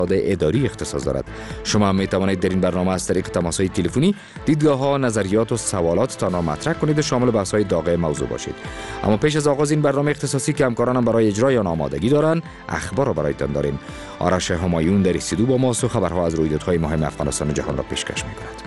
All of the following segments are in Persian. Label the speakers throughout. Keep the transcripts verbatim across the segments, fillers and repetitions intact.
Speaker 1: اداری اختصاص دارد. شما هم می توانید در این برنامه از طریق تماس‌های تلفنی دیدگاه‌ها، نظریات و سوالاتتان را مطرح کنید و شامل بحث‌های داغ موضوع باشید. اما پیش از آغاز این برنامه اختصاصی که همکارانم برای اجرای آن آمادگی دارند، اخبار را برایتان داریم. آرش همایون در استودیو با ماست و خبرها از رویدادهای مهم افغانستان و جهان را پیشکش می‌کند.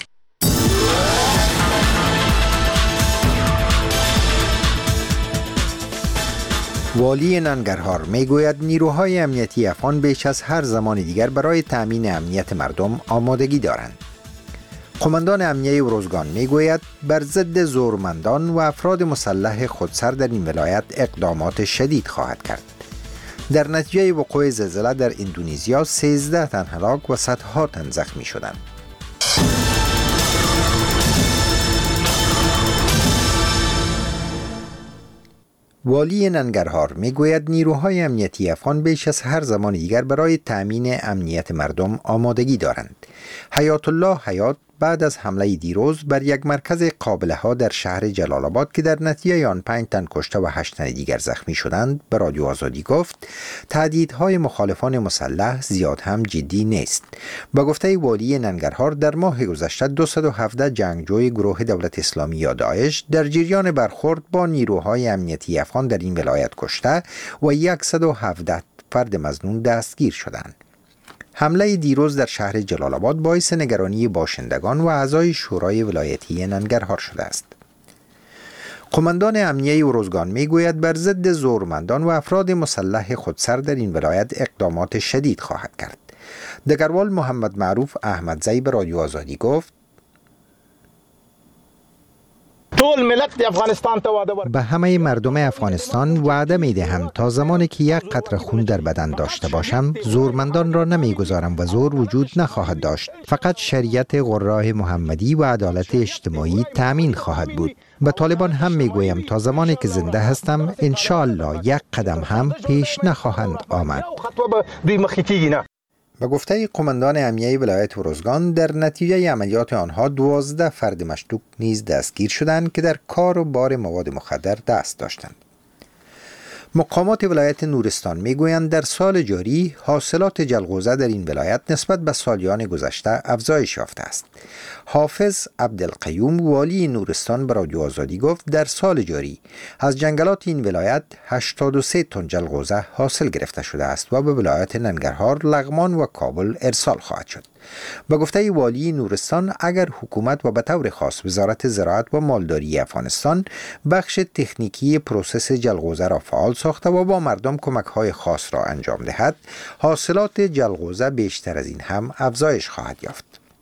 Speaker 2: والی ننگرهار میگوید نیروهای امنیتی افغان بیش از هر زمان دیگر برای تأمین امنیت مردم آمادگی دارند. قماندان امنیه روزگان میگوید بر ضد زورمندان و افراد مسلح خودسر در این ولایت اقدامات شدید خواهد کرد. در نتیجه وقوع زلزله در اندونزیا سیزده تن هلاک و صدها تن زخمی شدند. والی ننگرهار میگوید نیروهای امنیتی افغان بیش از هر زمان دیگر برای تأمین امنیت مردم آمادگی دارند. حیات الله حیات بعد از حمله دیروز بر یک مرکز قابله ها در شهر جلال آباد که در نتیجه آن پنج تن کشته و هشت تن دیگر زخمی شدند به رادیو آزادی گفت تهدیدهای مخالفان مسلح زیاد هم جدی نیست. با گفته والی ننگرهار در ماه گذشته دویست و هفده جنگجوی گروه دولت اسلامی یا داعش در جریان برخورد با نیروهای امنیتی افغان در این ولایت کشته و صد و هفده فرد مظنون دستگیر شدند. حمله دیروز در شهر جلال آباد باعث نگرانی باشندگان و اعضای شورای ولایتی ننگرهار شده است. قماندان امنیه روزگان میگوید بر ضد زورمندان و افراد مسلح خودسر در این ولایت اقدامات شدید خواهد کرد. دگروال محمد معروف احمدزی به رادیو آزادی گفت به همه مردم افغانستان وعده می دهم تا زمانی که یک قطره خون در بدن داشته باشم زورمندان را نمی گذارم و زور وجود نخواهد داشت. فقط شریعت قرآن محمدی و عدالت اجتماعی تأمین خواهد بود. به طالبان هم می گویم تا زمانی که زنده هستم انشاءالله یک قدم هم پیش نخواهند آمد. به گفته قماندان امنیه ولایت روزگان در نتیجه عملیات آنها دوازده فرد مشکوک نیز دستگیر شدند که در کار و بار مواد مخدر دست داشتند. مقامات ولایت نورستان میگویند در سال جاری حاصلات جلغوزه در این ولایت نسبت به سالیان گذشته افزایش یافته است. حافظ عبدالقیوم والی نورستان به رادیو آزادی گفت در سال جاری از جنگلات این ولایت هشتاد و سه تن جلغوزه حاصل گرفته شده است و به ولایت ننگرهار، لغمان و کابل ارسال خواهد شد. با گفته والی نورستان اگر حکومت و به طور خاص وزارت زراعت و مالداری افغانستان بخش تکنیکی پروسس جلغوزه را فعال ساخته و با مردم کمک‌های خاص را انجام دهد، حاصلات جلغوزه بیشتر از این هم افزایش خواهد یافت.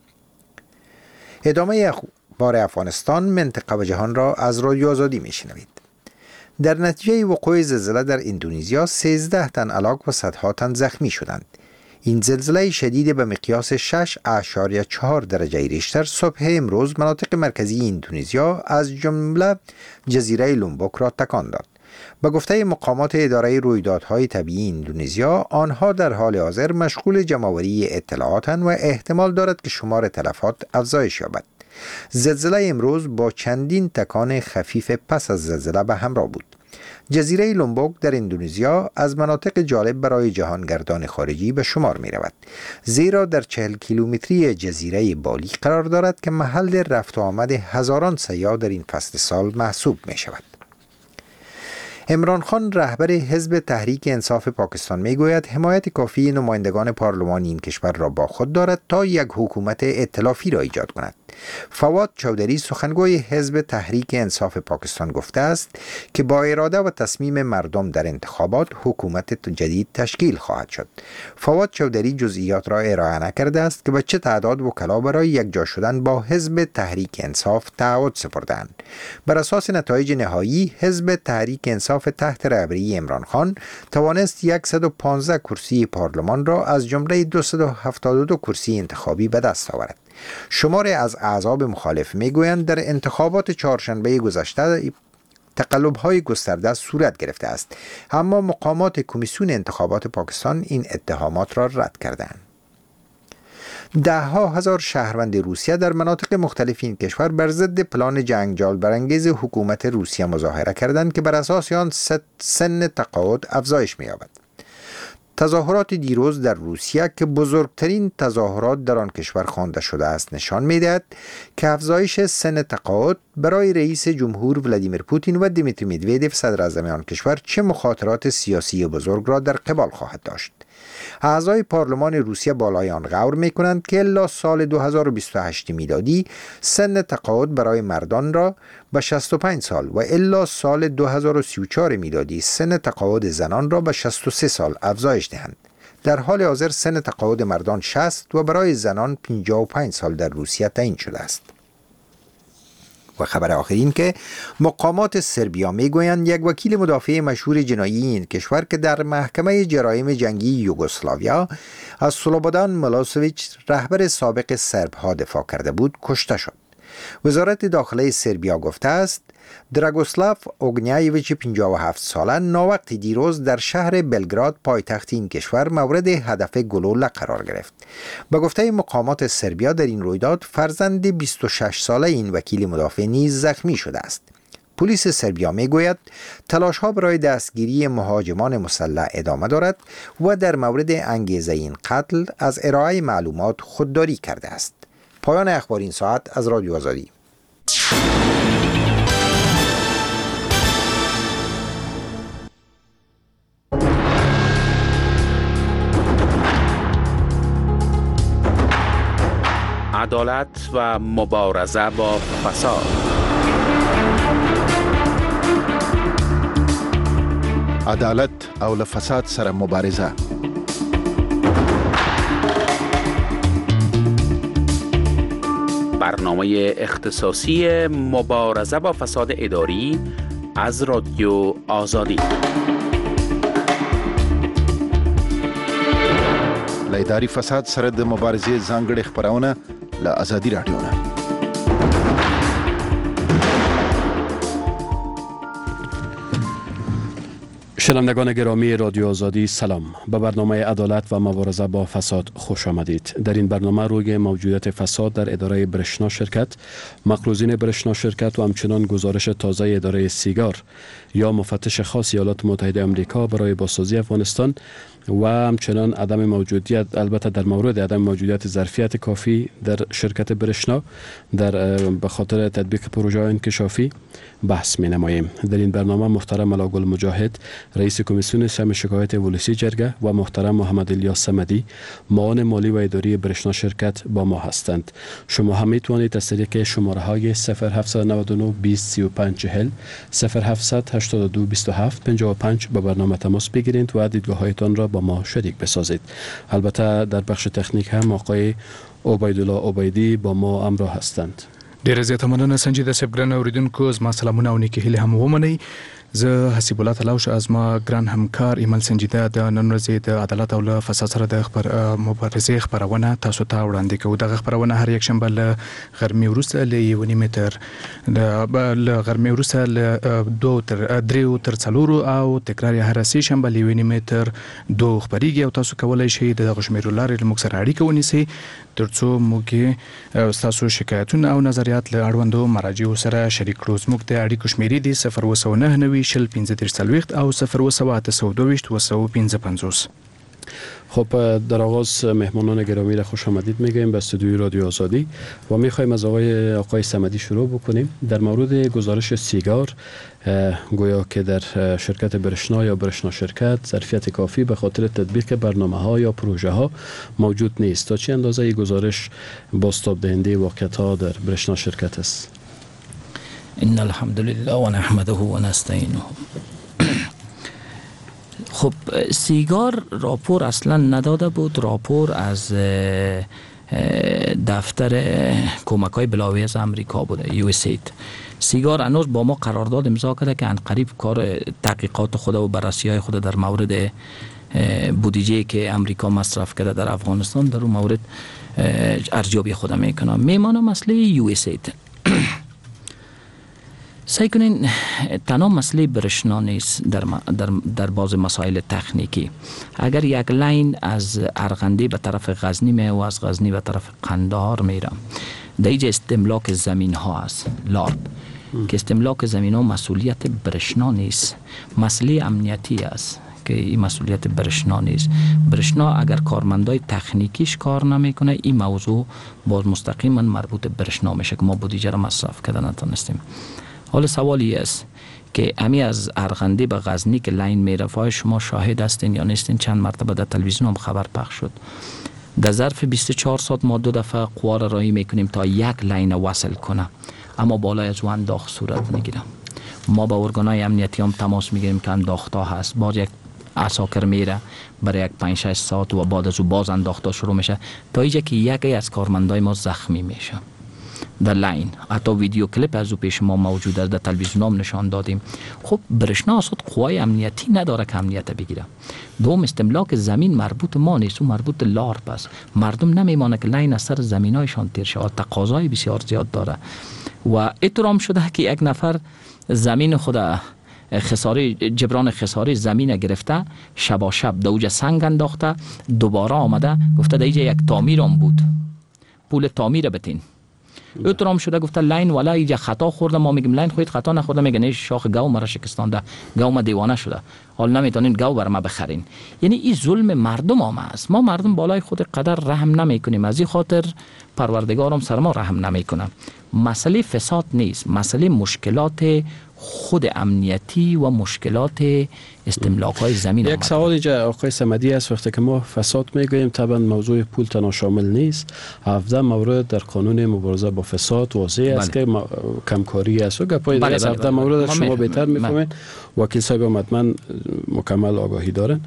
Speaker 2: ادامه اخبار افغانستان، منطقه و جهان را از رادیو آزادی میشنوید. در نتیجه وقوع زلزله در اندونزیا سیزده تن هلاک و صدها تن زخمی شدند. این زلزله شدید به مقیاس شش اشاریه چهار درجه ریشتر صبح امروز مناطق مرکزی اندونزیا از جمله جزیره لومبوک را تکان داد. به گفته مقامات اداره رویدادهای طبیعی اندونزیا، آنها در حال حاضر مشغول جمع‌آوری اطلاعاتند و احتمال دارد که شمار تلفات افزایش یابد. زلزله امروز با چندین تکان خفیف پس از زلزله به همراه بود. جزیره لومبوک در اندونزیا از مناطق جالب برای جهانگردان خارجی به شمار می رود، زیرا در چهل کیلومتری جزیره بالی قرار دارد که محل رفت و آمد هزاران سیاح در این فصل سال محسوب می شود. عمران خان رهبر حزب تحریک انصاف پاکستان می گوید حمایت کافی نمایندگان پارلمان این کشور را با خود دارد تا یک حکومت ائتلافی را ایجاد کند. فواد چودری سخنگوی حزب تحریک انصاف پاکستان گفته است که با اراده و تصمیم مردم در انتخابات حکومت جدید تشکیل خواهد شد. فواد چودری جزئیات را ارائه نکرده است که به چه تعداد وکلا برای یکجا شدن با حزب تحریک انصاف تعهد سپردند. بر اساس نتایج نهایی حزب تحریک انصاف تحت رهبری عمران خان توانست صد و پانزده کرسی پارلمان را از جمله دویست و هفتاد و دو کرسی انتخابی به دست آورد. شماری از احزاب مخالف میگویند در انتخابات چهارشنبه گذشته تقلب‌های گسترده صورت گرفته است، اما مقامات کمیسیون انتخابات پاکستان این اتهامات را رد کردند. ده ها هزار شهروند روسیه در مناطق مختلف این کشور بر ضد پلان جنگجال برانگیز حکومت روسیه مظاهره کردند که بر اساس آن سن تقاعد افزایش می‌یابد. تظاهرات دیروز در روسیه که بزرگترین تظاهرات در آن کشور خوانده شده است نشان می‌دهد که افزایش سن تقاعد برای رئیس جمهور ولادیمیر پوتین و دیمیتری مدودوف صدر اعظم آن کشور چه مخاطرات سیاسی بزرگ را در قبال خواهد داشت. اعضای پارلمان روسیه بالای آن غور می‌کنند که الا سال دو هزار و بیست و هشت میلادی سن تقاعد برای مردان را به شصت و پنج سال و الا سال دو هزار و سی و چهار میلادی سن تقاعد زنان را به شصت و سه سال افزایش دهند. در حال حاضر سن تقاعد مردان شصت و برای زنان پنجاه و پنج سال در روسیه تعیین شده است. و خبر آخر این که مقامات سربیا میگویند یک وکیل مدافع مشهور جنایی این کشور که در محکمه جرایم جنگی یوگسلاویا از سلوبودان میلوسویچ رهبر سابق سرب ها دفاع کرده بود کشته شد. وزارت داخله سربیا گفته است دراگوسلاف اوگنیایویچ پنجاه و هفت ساله ناوقت دیروز در شهر بلگراد پایتخت این کشور مورد هدف گلوله قرار گرفت. به گفته مقامات سربیا در این رویداد فرزند بیست و شش ساله این وکیل مدافع نیز زخمی شده است. پلیس سربیا میگوید تلاش ها برای دستگیری مهاجمان مسلح ادامه دارد و در مورد انگیزه این قتل از ارائه معلومات خودداری کرده است. پایان اخبار این ساعت از رادیو آزادی.
Speaker 3: عدالت و مبارزه با فساد.
Speaker 4: عدالت او له فساد سره مبارزه.
Speaker 3: برنامه اختصاصی مبارزه با فساد اداری از رادیو آزادی.
Speaker 4: له اداري فساد سره د مبارزې ځانګړې خبرونه له آزادي رادیو نه.
Speaker 5: شنوندگان گرامی رادیو آزادی سلام. به برنامه عدالت و مبارزه با فساد خوش آمدید. در این برنامه روی موجودیت فساد در اداره برشنا شرکت، مقروضین برشنا شرکت و همچنان گزارش تازه اداره سیگار یا مفتش خاص ایالات متحده آمریکا برای بازسازی افغانستان و همچنان عدم موجودیت، البته در مورد عدم موجودیت ظرفیت کافی در شرکت برشنا در به خاطر تطبیق پروژه انکشافی بحث می نماییم. در این برنامه محترم علاگل مجاهد رئیس کمیسیون سهم شکایت ولسی جرگه و محترم محمد الیاس صمدی معاون مالی و اداری برشنا شرکت با ما هستند. شما هم می توانید از طریق شماره های صفر هفت نه نه بیست سی و پنج چهل صفر هفت هشت دو بیست و هفت پنجاه و پنج به برنامه تماس بگیرید و دیدگاه هایتان را با ما شریک بسازید. البته در بخش تکنیک هم آقای عبیدالله عبیدی با ما همراه هستند.
Speaker 6: ډیره زیاته مننه سنجیده صاحب. ګران اوریدونکو زما سلامونه او نیکې هیلې هم ومنئ. زه حسیب الله تلاوش از ما ګران همکار ایمل سنجیده د نن ورځې د عدالت او له فساد سره د خبر مبارزې خبرونه تاسو ته وړاندې کوو. دغه خبرونه هر یک شنبه له غرمې وروسته له یو نیم تر له غرمې وروسته له دوه تر درې تر څلورو او تکرار یې هر سه شنبه له یو نیم تر دوه خبريږي او تاسو کولای شئ د دغه شمیرو لارې موږ سره اړیکه ونیسئ ترڅو موږ تاسو شکایتونه او نظریات له اړوندو مراجعو سره شریک کړو. زموږ د اړیکو شمیرې دي صفر اووه سوه نهه نوي شل پنځه دېرش څلوېښت او صفر اووه سوه اته سوه دوهویشت اووه سوه پنځه پنځوس.
Speaker 5: خب در آغاز مهمانان گرامی را خوش آمدید میگیم به استودیوی رادیو آزادی و میخوایم از آقای آقای صمدی شروع بکنیم. در مورد گزارش سیگار گویا که در شرکت برشنا یا برشنا شرکت ظرفیت کافی به خاطر تطبیق برنامه ها یا پروژه ها موجود نیست. تا چه اندازه این گزارش بازتاب دهنده واقعیت ها در برشنا شرکت است؟
Speaker 7: ان الحمد لله و نحمده و نستعینه. خب سیگار راپور اصلا نداده بود. راپور از دفتر کمک های بلاویز امریکا بوده، یو اس اید. سیگار هنوز با ما قرارداد امضا کرده که ان قریب کار تحقیقات خود و بررسی های خود در مورد بودجه که امریکا مصرف کرده در افغانستان در اون مورد ارزیابی خود میکنه. میمانه مسئله یو اس اید. سعی کنین تنها مسئله برشنا نیست در, در, در باز مسائل تکنیکی. اگر یک لاین از ارغندی به طرف غزنی میه و از غزنی به طرف قندهار میره، در اینجا استملاک زمین ها است، لارد که استملاک زمین ها مسئولیت برشنا نیست، مسئله امنیتی است که این مسئولیت برشنا نیست. برشنا اگر کارمندای تکنیکیش کار نمیکنه این موضوع باز مستقیما مربوط به برشنا میشه که ما بودجه را مصرف کردن نتونستیم. حالا سوالی است که امی از ارغندی به غزنی که لاین میرفت، شما شاهد هستین یا نیستین؟ چند مرتبه در تلویزیون هم خبر پخش شد. در ظرف بیست و چهار ساعت ما دو دفعه قوا را راهی میکنیم تا یک لاین وصل کنه، اما بالای از وان داغ صورت میگیره. ما با ارگانای امنیتی هم تماس میگیریم که انداخته هست، باز یک عساکر میره برای یک پنج شش ساعت و بعد از او باز انداخته شروع میشه تا اینجا که یکی از کارمندای ما زخمی میشه در لاین. حتی ویدیو کلیپ از او پیش ما موجود است، در تلویزیون هم نشان دادیم. خب برشنا اصلا قوای امنیتی نداره که امنیت بگیره. دوم استملاک زمین مربوط ما نیست، اون مربوط لارپ است. مردم نمیمانه که لاین از سر زمینایشان تیر شود، تقاضای بسیار زیاد داره و احترام شده که یک نفر زمین خود خساری جبران خساری زمین گرفته، شبا شب دوجه سنگ انداخته، دوباره آمده گفته دیجه یک تعمیرم بود، پول تعمیر بتین. احترام شده گفته لاین والا اینجا خطا خورده. ما میگیم لاین خودت خطا نخورده، میگه نه شاخ گاو مرا شکستانده، گاو ما دیوانه شده، حال نمیتونین گاو بر ما بخرین. یعنی این ظلم مردم هم است. ما مردم بالای خود قدر رحم نمیکنیم، از این خاطر پروردگارم سر ما رحم نمیکنه. مسئله فساد نیست، مسئله مشکلات خود امنیتی و مشکلات استملاک های زمین.
Speaker 5: یک سوال اینجا آقای صمدی است. وقتی که ما فساد میگوییم طبعا موضوع پول تنها شامل نیست. هفده مورد در قانون مبارزه با فساد واضح است که کمکاری است و گپای دیگه از هفده مورد شما بهتر میفهمید. وکیل صاحب هم حتما مکمل آگاهی دارن.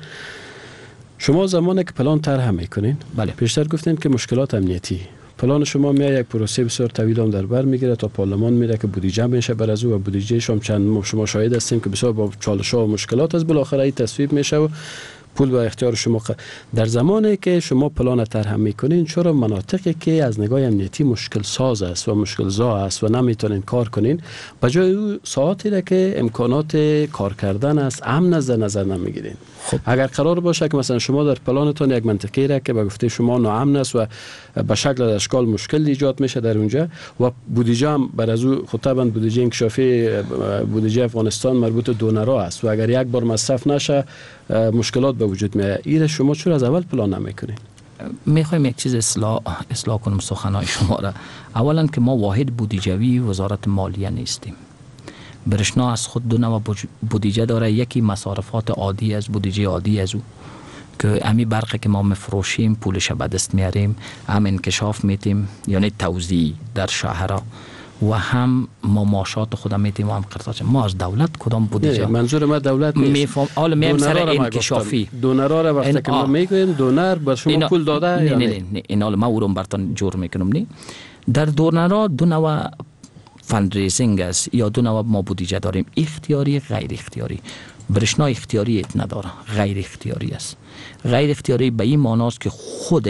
Speaker 5: شما زمانی که پلان طرح میکنین، بله، پیشتر گفتین که مشکلات امنیتی، پلان شما میاد یک پروسه بسیار طویل هم در بر میگیره تا پارلمان میره که بودجه میشه بر از او و بودجه شما چند شما شاهد هستیم که بسیار با چالش‌ها و مشکلات از بالاخره این تصویب میشه و پول به اختیار شما. در زمانی که شما پلان طرح میکنین، چرا مناطقی که از نگاه امنیتی مشکل ساز است و مشکل زا است و نمیتونین کار کنین، بجای او ساعتی را که امکانات کار کردن است امن از نظر نمیگیرین؟ خب اگر قرار باشه که مثلا شما در پلانتون یک منطقه را که به گفته شما ناامن است و به شکل و اشکال مشکل ایجاد میشه در اونجا و بودجه هم بر از او خطاباً بودجه انکشافی بودجه افغانستان مربوط دونرها است و اگر یک بار مصرف نشه مشکلات به وجود میاد، این شما چرا از اول پلان نمیکنین؟
Speaker 7: میخوایم یک چیز اصلاح اصلاح کنم سخنهای شما را. اولا که ما واحد بودجوی وزارت مالیه نیستیم. برشنا از خود دو نوع بودجه داره، یکی مصارفات عادی از بودجه عادی از او که امی برقی که ما مفروشیم پولش به دست میاریم، هم انکشاف میتیم یعنی توزیع در شهرها و هم ما معاشات خودم میتیم و هم قرضات. ما از دولت کدام بودجه؟
Speaker 5: منظور ما دولت نیست.
Speaker 7: میفهم حالا میام سر انکشافی
Speaker 5: دونرها را وقتی که ما میگویم دونر بر شما پول داده
Speaker 7: نه نه نه, نه. این حالا ما او رو براتون جور میکنم. نه در دونرها دو نوع فندریزینگ است یا دو نوع ما بودجه داریم، اختیاری غیر اختیاری. برشنا اختیاری نداره، غیر اختیاری است. غیر اختیاری به این معنی است که خود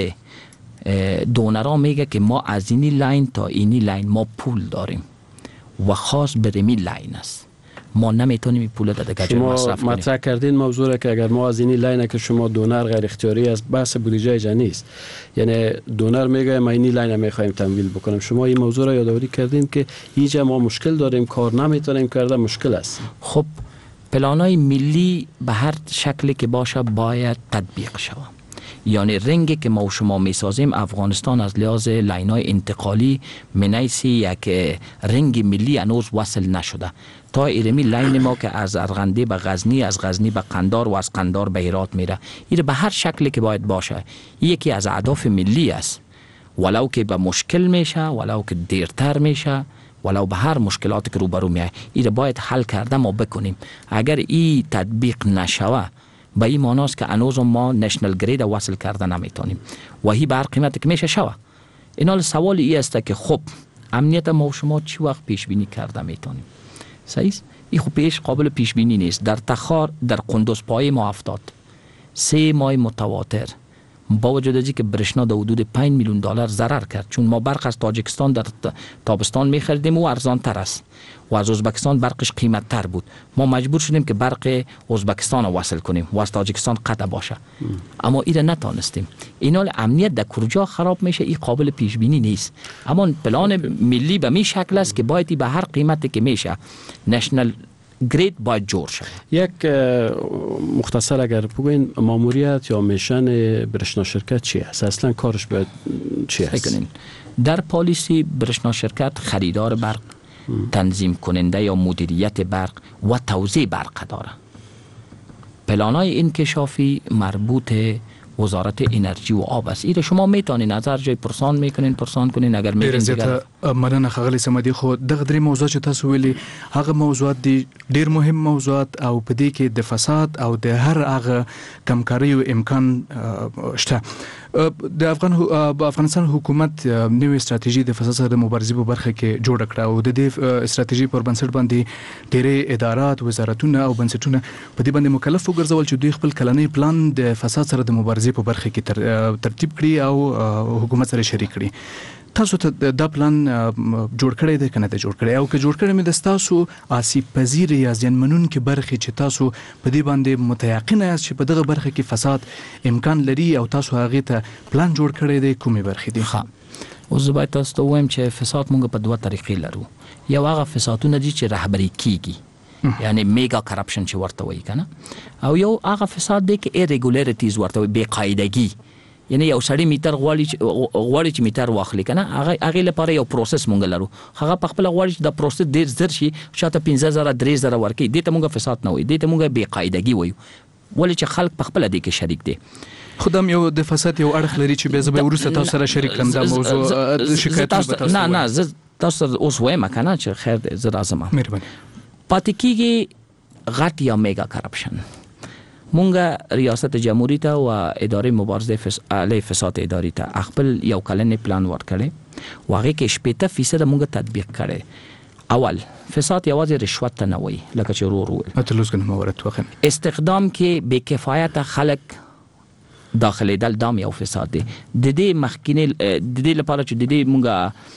Speaker 7: دونرها میگه که ما از اینی لاین تا اینی لاین ما پول داریم و خاص برمی لاین است، ما نمیتونیم این پول دیگه جای مصرف کنیم.
Speaker 5: مطرح کردین موضوع را که اگر ما از اینی لاین که شما دونر غیر اختیاری است، بحث بودجه ایجا نیست. یعنی دونر میگه ما اینی لاین میخوایم تمویل بکنیم، شما این موضوع را یادآوری کردین که اینجا ما مشکل داریم، کار نمیتونیم کرده، مشکل است.
Speaker 7: خب پلانای ملی به هر شکلی که باشه باید تطبیق شود. یعنی رنگی که ما و شما میسازیم، افغانستان از لحاظ لاینای انتقالی منیسی یک رنگ ملی هنوز وصل نشده. تا ایرمی لاین ما که از ارغندی به غزنی، از غزنی به قندار و از قندار به هرات میره، این به هر شکلی که باید باشه یکی از اهداف ملی است، ولو که به مشکل میشه، ولو که دیرتر میشه، ولو به هر مشکلاتی که روبرو میاد، این باید حل کرده ما بکنیم. اگر این تطبیق نشوه به این معنی است که هنوز ما نشنل گرید وصل کرده نمیتونیم و هی به هر قیمتی که میشه شوه. این حال سوال ای است که خب امنیت ما و شما چی وقت پیش بینی کرده میتونیم؟ صحیح؟ این خب پیش قابل پیش بینی نیست. در تخار در قندوز پای ما افتاد سه ماه متواتر، با وجود از که برشنا در حدود پنج میلیون دلار ضرر کرد، چون ما برق از تاجیکستان در تابستان میخریدیم و ارزان تر است و از ازبکستان برقش قیمت تر بود. ما مجبور شدیم که برق ازبکستان رو وصل کنیم و از تاجیکستان قطع باشه، اما این نتانستیم. این حال امنیت در کجا خراب میشه این قابل پیش بینی نیست. اما پلان ملی به می شکل است که باید به هر قیمتی که میشه نشنل گرید باید جور شد.
Speaker 5: یک مختصر اگر بگوین ماموریت یا میشن برشنا شرکت چی است؟ اصلا کارش باید چی است؟
Speaker 7: در پالیسی برشنا شرکت خریدار برق، تنظیم کننده یا مدیریت برق و توزیع برق داره. پلانای انکشافی مربوط وزارت انرژی و آب است. ایره شما میتونین از هر جای پرسان میکنین پرسان کنین اگر میگین دیگر.
Speaker 6: مننه ښاغلی صمدي. خو دغه درې موضوعات چې تاسو ویلي هغه موضوعات دي ډیر مهم موضوعات او په دې کې د فساد او د هر هغه کمکاري او امکان شته. د افغان افغانستان حکومت نوې ستراتیژي د فساد سره د مبارزې په برخه کې جوړه کړه او د دې ستراتیژي پر بنسټ باندې ډېرې ادارات، وزارتونه او بنسټونه په دې باندې مکلف وګرځول چې دوی خپل کلنی پلان د فساد سره د مبارزې په برخه کې ترتیب کړي او حکومت سره شریک کړي. تاسو ته دا پلان جوړ کړی دی کنه ته جوړ کړی او که جوړ کړی مې د تاسو آسیب پذیر یا زیانمنونکې برخې چې تاسو په دې باندې متيقن یاست چې په دغه برخه کې فساد امکان لري او تاسو هغه ته پلان جوړ کړی دی، کومې برخې دي؟
Speaker 7: ښه، اوس زه باید تاسو ته ووایم چې فساد موږ په دوه طریقې لرو. یو هغه فسادونه دي چې رهبري کیږي، یعنی میگا کرپشن چې ورته وایي کنه، او یو هغه فساد دی چې ایریګولیریټیز ورته وایي، بې قاعدګي. یعنی یو سړی میټر غواړي غواړي چې میټر واخلي کنه، هغه هغه لپاره یو پروسس مونږ لرو. هغه په خپل غواړي چې دا پروسس ډیر زر شي، شاته پنځه زره درې زره ورکي. دې ته مونږ فساد نه وایي، دې ته مونږ بې قاعدګي وایو، ولې چې خلک په خپل دې کې شریک دي.
Speaker 6: خدام یو د فساد یو اړخ لري چې به زه به ورسته تاسو سره شریک کړم دا موضوع شکایت.
Speaker 7: نه نه زه تاسو اوس وایم کنه چې خیر دې زه راځم.
Speaker 6: مهرباني.
Speaker 7: پاتې کېږي غټ یا میگا کرپشن. مونږ ریاست جمهوری ته او ادارې مبارزه علیه فساد اداري ته خپل یو کلنې پلان ورکړی او هغه کې شپږ فیصد مونږ تطبیق کړی. اول فساد یوازې رشوت ته نه وایي لکه چې ورو ورو
Speaker 6: اتلوس کنه مورد وخت
Speaker 7: استخدام کې بې کفایت خلک داخلي دل دام یو فساد دی. د دې مخکینه د دې لپاره چې د دې مونږه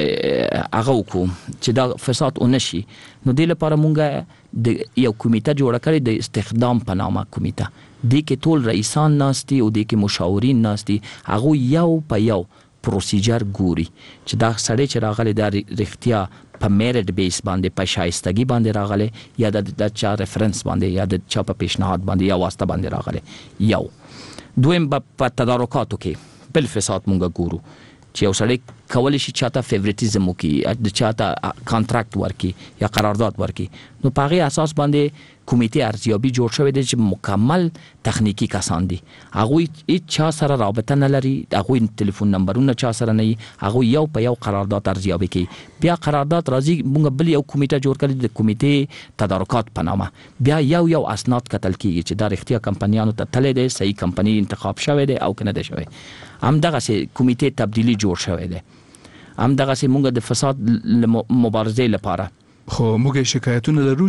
Speaker 7: هغه وکړو چې دا فساد ونشي، نو دې لپاره مونږ د یو کمیټه جوړه کړې د استخدام په نامه کمیټه. دې کې ټول رئیسان ناستي او دې کې مشاورین ناستي، هغه یو په یو پروسیجر ګوري چې دا سړی چې راغلی دا رښتیا په میرټ بیس باندې په شایستګي باندې راغلی یا د چا ریفرنس باندې یا د چا په پیشنهاد باندې یا واسطه باندې راغلی. یو دویم په تدارکاتو کې بل فساد مونږ ګورو چې یو سړی کولی شي چاته فیوریټیزم وکړي، د چاته کانټراکټ ورکړي یا قرارداد ورکړي. نو په هغې اساس باندې کمیټې ارزیابي جوړ شوی دی چې مکمل تخنیکی کسان دي، هغوی هیڅ چا سره رابطه نه لري، هغوی تلیفون نمبرونه چا سره نه وي، هغوی یو په یو قرارداد ارزیابي کوي. بیا قرارداد راځي، موږ بل یو کمیټه جوړ کړی د کمیټې تدارکات په نامه، بیا یو یو اسناد کتل کیږي چې دا رښتیا کمپنیانو ته تللی دی، صحیح کمپنی انتخاب شوی دی او که نه دی شوی. همدغسې کمیټې تبدیلي جوړ شوی دی. همدغسې موږ د فساد مبارزې لپاره
Speaker 6: خو موږ شکایتونه لرو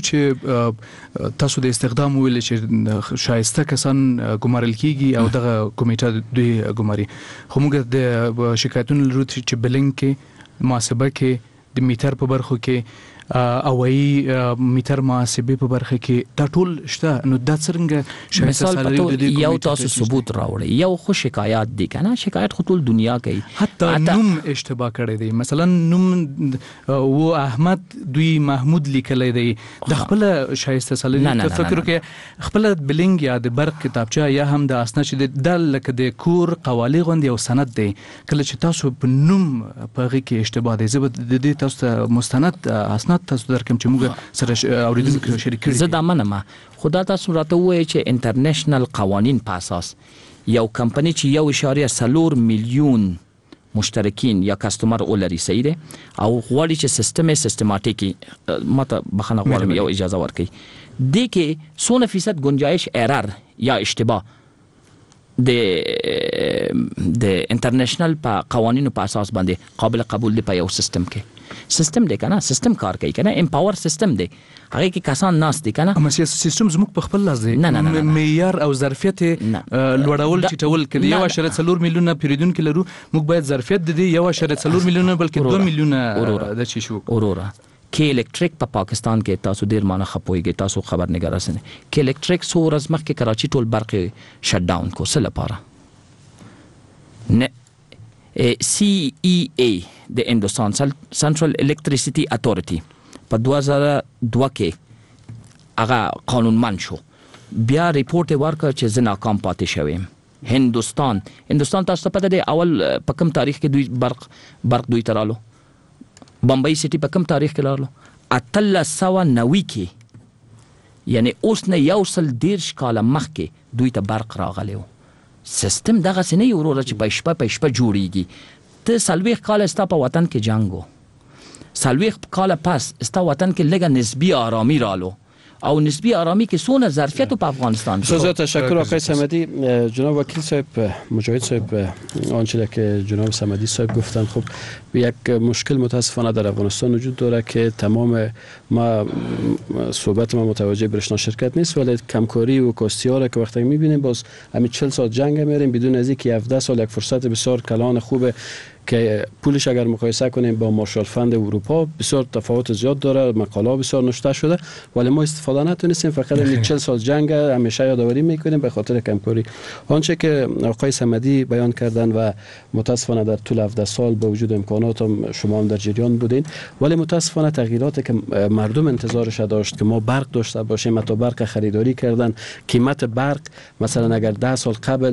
Speaker 6: چې تاسو د استخدام ویل چې شایسته کسان ګمارل کیږي او دغه کمیټه دوی ګماري. خو موږ د شکایتونه لرو چې بلنګ کې، محاسبه کې، د میټر په برخو کې او ای میټر محاسبه په برخه کې دا ټول شته. نو دا څنګه شایسته سالري د
Speaker 7: یو تاسو ثبوت راوړي؟ یو خو شکایت دي کنه، شکایت خو ټول دنیا کوي.
Speaker 6: حتی نوم اشتباه کړی دی، مثلا نوم و احمد دوی محمود لیکلی دی، د خپل شایسته سالري ته فکر کې خپل بلنګ یا د برق کتابچه یا هم د اسناد چې د لکه د کور قوالی غوندي او سند دی، کله چې تاسو په نوم په هغه کې اشتباه دی، زه د دې تاسو ته مستند اسناد تاسو درکم چې موږ سره اوریدونکو شریک کړي.
Speaker 5: زه دا منم،
Speaker 7: خدا تاسو راته وایي چې انټرنیشنل قوانین په اساس یو کمپنی چې یو اشاریه څلور میلیون مشترکین یا کستمر ولري، صحیح دی، او غواړي چې سیستم سیستماتیکي ماته بخنه غواړم یو اجازه ورکړي، دې کې څونه فیصد گنجائش ایرر یا اشتباه د د انټرنیشنل په قوانینو په اساس باندې قابل قبول دی. په یو سیستم کې سیستم دی کنه، سیستم کار کوي کنه، امپاور سیستم دی، هغه کې کسان ناس دي کنه.
Speaker 6: اما سیستم زموږ په خپل لاس دی، معیار او ظرفیت لوړول چټول کړي. یو اشاره څلور میلیونه پیریدونکو لرو، موږ باید ظرفیت د دې یو اشاره څلور میلیونه بلکې دوه میلیونه د چی شو
Speaker 7: اورورا کې الکتریک په پا پاکستان کې تاسو ډیر مانه خپويږي، تاسو خبرنګار اسنه کې الکتریک سو ورځ مخکې کراچي ټول برق شټ ډاون کو سره لپاره نه سی ای ای د هندوستان سنټرل الکتریسيټي اتورټي په دوه هزار دوه کې هغه قانونمند شو، بیا ریپورت ورکړه چې زه ناکام پاتې شوم. هندوستان هندوستان تاسو ته پته دی اول په کوم تاریخ کې دوی برق برق دوی ترالو؟ بمبئی سټي په کوم تاریخ کې لارلو؟ اتلس سوه نوي کې، یعنی اوس نه یو سل دیرش کاله مخکې دوی ته برق راغلی و. سیستم دغسې نه یو وروره چې په شپه په شپه جوړیږي. ته څلوېښت کاله ستا په وطن کې جنګ و، څلوېښت کاله پس ستا وطن کې لږه نسبي آرامي رالو، او نسبی آرامی که سونه ظرفیت په افغانستان.
Speaker 5: بسیار تشکر آقای صمدی. جناب وکیل صاحب، مجاهد صاحب، آنچه که جناب صمدی صاحب گفتن، خب یک مشکل متاسفانه در افغانستان وجود داره که تمام ما صحبت ما متوجه برشنا شرکت نیست، ولی کمکاری و کاستیاره که وقتی میبینیم باز همین چهل سال جنگ میریم بدون از اینکه هفده سال یک فرصت بسیار کلان خوبه که پولش اگر مقایسه کنیم با مارشال فند اروپا بسیار تفاوت زیاد داره، مقاله بسیار نوشته شده، ولی ما استفاده نتونستیم. فقط این چهل سال جنگ همیشه یادآوری میکنیم به خاطر کمکاری. آنچه که آقای صمدی بیان کردن و متاسفانه در طول هفده سال با وجود امکانات هم شما هم در جریان بودین، ولی متاسفانه تغییراتی که مردم انتظارش داشت که ما برق داشته باشیم، متا برق خریداری کردن. قیمت برق مثلا اگر ده سال قبل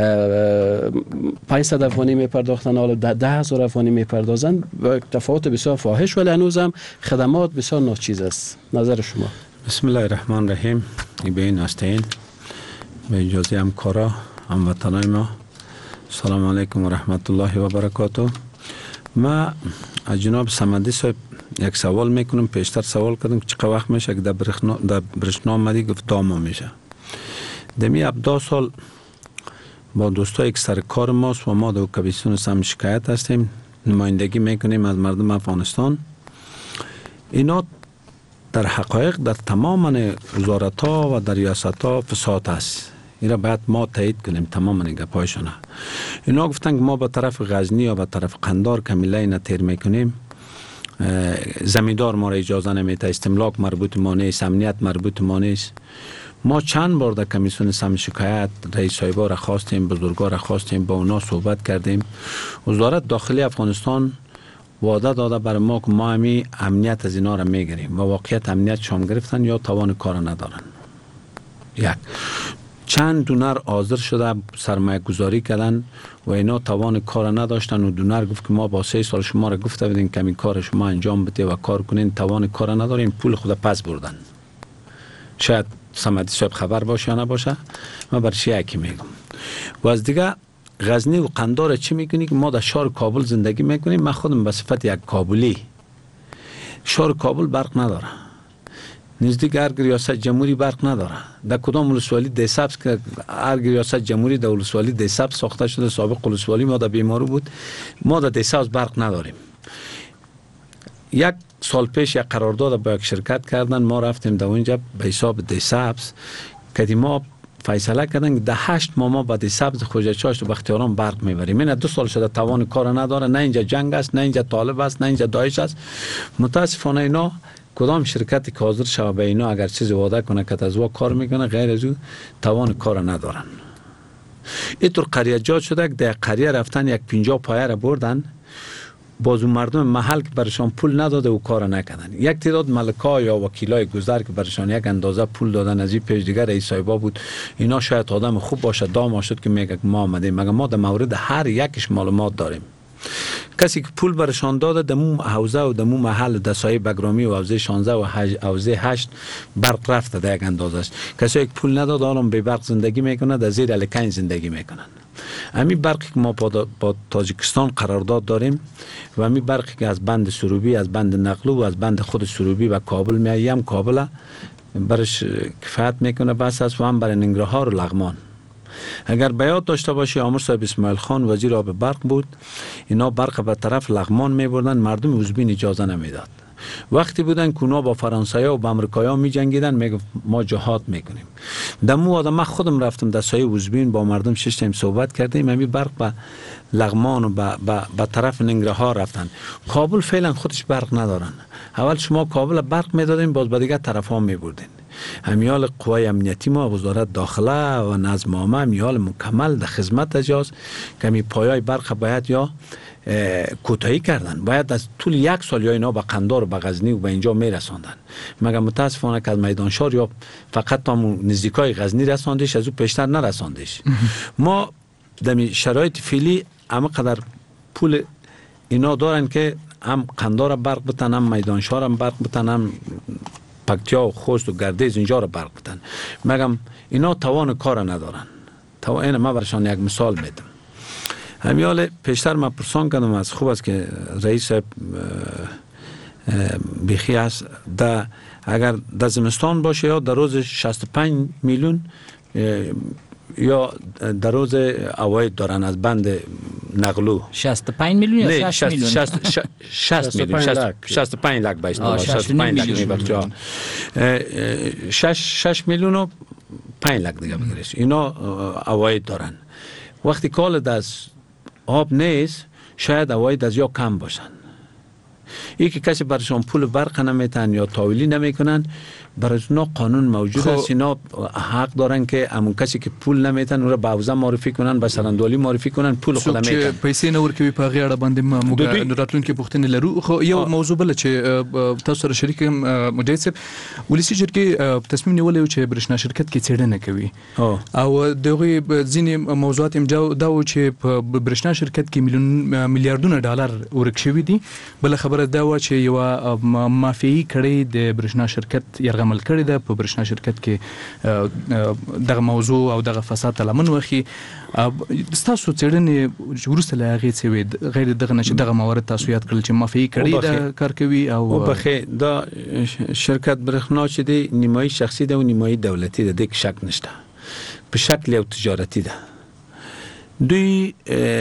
Speaker 5: پانصد افغانی میپرداختن، حالا ده هزار افغانی میپردازن، تفاوت بسیار فاحش، ولی هنوز هم خدمات بسیار ناچیز است. نظر شما؟
Speaker 8: بسم الله الرحمن الرحیم. به این هستین به اجازه همکارا هموطنای ما، سلام علیکم و رحمت الله و برکاته. ما از جناب صمدی صاحب یک سوال میکنم. پیشتر سوال کردم که چقدر وقت میشه که در برشنا آمدی؟ گفت دو ماه میشه. دمی هفده سال با دوستای که سر کار ماست و ما در کمیسیون سم شکایت هستیم، نمایندگی میکنیم از مردم افغانستان. اینا در حقایق در تمام وزارت ها و در ریاست ها فساد است. اینا باید ما تایید کنیم تمام این گپایشون. اینا گفتن که ما به طرف غزنی یا به طرف قندار کمیله اینا تیر میکنیم، زمیندار ما را اجازه نمیده، استملاک مربوط ما نیست، امنیت مربوط ما نیست. ما چند بار در کمیسیون سم شکایت رئیس صاحبا را خواستیم، بزرگا را خواستیم، با اونا صحبت کردیم. وزارت داخلی افغانستان وعده داده بر ما که ما همی امنیت از اینا را میگیریم و واقعیت امنیت شام گرفتن یا توان کار ندارن. یک چند دونر حاضر شده سرمایه گذاری کردن و اینا توان کار نداشتن و دونر گفت که ما با سه سال شما را گفته بودیم که این کار شما انجام بده و کار کنین، توان کار نداریم، پول خود پس بردن. شاید صمدی صاحب خبر باشه یا نباشه، ما برشی یکی میگم. و از دیگه غزنی و قندار چی میکنی که ما در شهر کابل زندگی میکنیم. من خودم به صفت یک کابلی، شهر کابل برق نداره، نزدیک هر ریاست جمهوری برق نداره. در کدام ولسوالی دیسابس که هر ریاست جمهوری در ولسوالی دیسابس ساخته شده، سابق ولسوالی ما در بیمارو بود، ما در دیسابس برق نداریم. یک سال پیش یک قرارداد با یک شرکت کردن، ما رفتیم در اونجا به حساب دیسابس که ما فیصله کردن که ده هشت ماه ما با دیسابس خوجه چاشت و بختیاران برق میبریم. این دو سال شده توان کار نداره، نه اینجا جنگ است، نه اینجا طالب است، نه اینجا داعش است. متاسفانه اینا کدام شرکتی که حاضر شود به اینا اگر چیزی وعده کنه که از وا کار میکنه، غیر از او توان کار ندارن. اینطور قریه جات شده که در قریه رفتن یک پنجاه پایه را بردن، بازو مردم محل که برشان پول نداده و کار نکردن. یک تعداد ملکا یا وکیلای گذر که برشان یک اندازه پول دادن، از این پیش دیگر رئیس صاحبا بود، اینا شاید آدم خوب باشه، دام شد که میگه ما آمدیم، مگر ما در مورد هر یکش معلومات داریم. کسی که پول برشان داده در مو حوزه و در مو محل در سایه بگرامی و حوزه شانزده و حوزه هشت برق رفته در یک اندازه است. کسی که پول نداده الان به برق زندگی میکنه، در زیر الکن زندگی میکنن. امی برقی که ما با تاجیکستان قرارداد داریم و امی برقی که از بند سروبی، از بند نقلو و از بند خود سروبی و کابل میایم، کابل برش کفایت میکنه بس است و هم برای ننگرهار و لغمان. اگر بیاد داشته باشی عامر صاحب اسماعیل خان وزیر آب برق بود، اینا برق به طرف لغمان میبردن، مردم اوزبین اجازه نمیداد. وقتی بودن که اونا با فرانسوی و با امریکایی می جنگیدن، میگفت ما جهاد میکنیم. دمو آدم من خودم رفتم در سایه اوزبین با مردم شش تایم صحبت کردیم، همی برق به لغمان و به طرف ننگرهار رفتن. کابل فعلا خودش برق ندارن. اول شما کابل برق میدادین، باز به دیگه طرف ها میبردین. همیال قوای امنیتی ما، وزارت داخله و نظم عامه همیال مکمل در خدمت اجاز که همی پایای برق باید یا کوتاهی کردن. باید از طول یک سال یا اینا به قندار و به غزنی و به اینجا میرساندن، مگر متاسفانه که از میدانشار یا فقط تا نزدیکای غزنی رساندش، از او پیشتر نرساندش. ما در شرایط فعلی اما قدر پول اینا دارن که هم قندار برق بتن، هم میدانشار هم برق بتن، هم پکتیا و خوست و گردیز اینجا رو برق بتن، مگم اینا توان کار ندارن. توان این ما برشان یک مثال میدم. همیال پیشتر ما پرسان کردم از خوب است که رئیس بیخی است ده اگر در زمستان باشه یا در روز شصت و پنج میلیون یا در روز عواید دارن از بند نقلو.
Speaker 7: شصت و پنج میلیون یا شصت میلیون؟
Speaker 8: شصت میلیون، شصت و پنج لک باشه. شصت و پنج لک شش میلیون و پنج لک دیگه بگیرش. اینا عواید دارن. وقتی کال از آب نیست شاید عواید از یا کم باشن. یکی کسی برشان پول برق نمیتن یا تاویلی نمیکنن، برای اونا قانون موجود است. اینا حق دارن که همون کسی که پول نمیتن اون را به حوزه معرفی کنن، به سرندولی معرفی کنن، پول خود میتن.
Speaker 6: پیسې نه ورکوي په غیړه باندې موږ راتلونکي پوښتنې لرو. خو یو موضوع بل چې تاسو سره شریک مجاهد صاحب، ولسی جرګې تصمیم نیولی چې برښنا شرکت کې څېړنه کوي او دغه ځینې موضوعات هم دا و چې په برښنا شرکت کې میلیون میلیارډونه ډالر ورک شوي دي. بل خبره دا و چې یو مافیایي کړۍ د برښنا شرکت عمل کړی ده په برښنا شرکت کې دغه موضوع او دغه فساد ته لمن وخی. تاسو څېړنې وروسته له هغې څه وې غیر دغه نه چې دغه موارد تاسو یاد کړل چې مافیایي کړۍ ده کار کوي او
Speaker 8: بخې دا شرکت برښنا چې دی نیمایي شخصي ده او نیمایي دولتي ده، دغه شک نشته، په شکل یو تجارتي ده. دوی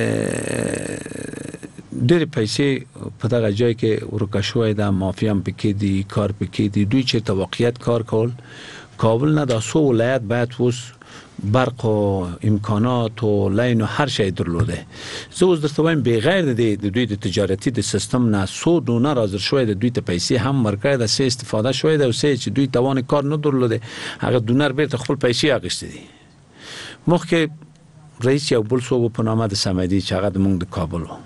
Speaker 8: ډېر پیسې په دغه ځای کې ورکه شوی ده، مافیا هم پکې دي، کار پکې دي. دوی چېرته واقعیت کار کول کابل نه، دا څو ولایت باید اوس برق و امکانات و لین و هر شی درلوده. زه اوس درته وایم بغیر د دوی د تجارتي د سیستم نه څو دونر حاضر شوی ده، دوی ته پیسې هم ورکړی ده، څه استفاده شوی ده او څه چې دوی توان کار نه درلوده هغه دونر بیرته خپل پیسې اخیستې دي. مخکې رئیس یو بل څوک په نامه د صمدي چې هغه د موږ د کابل و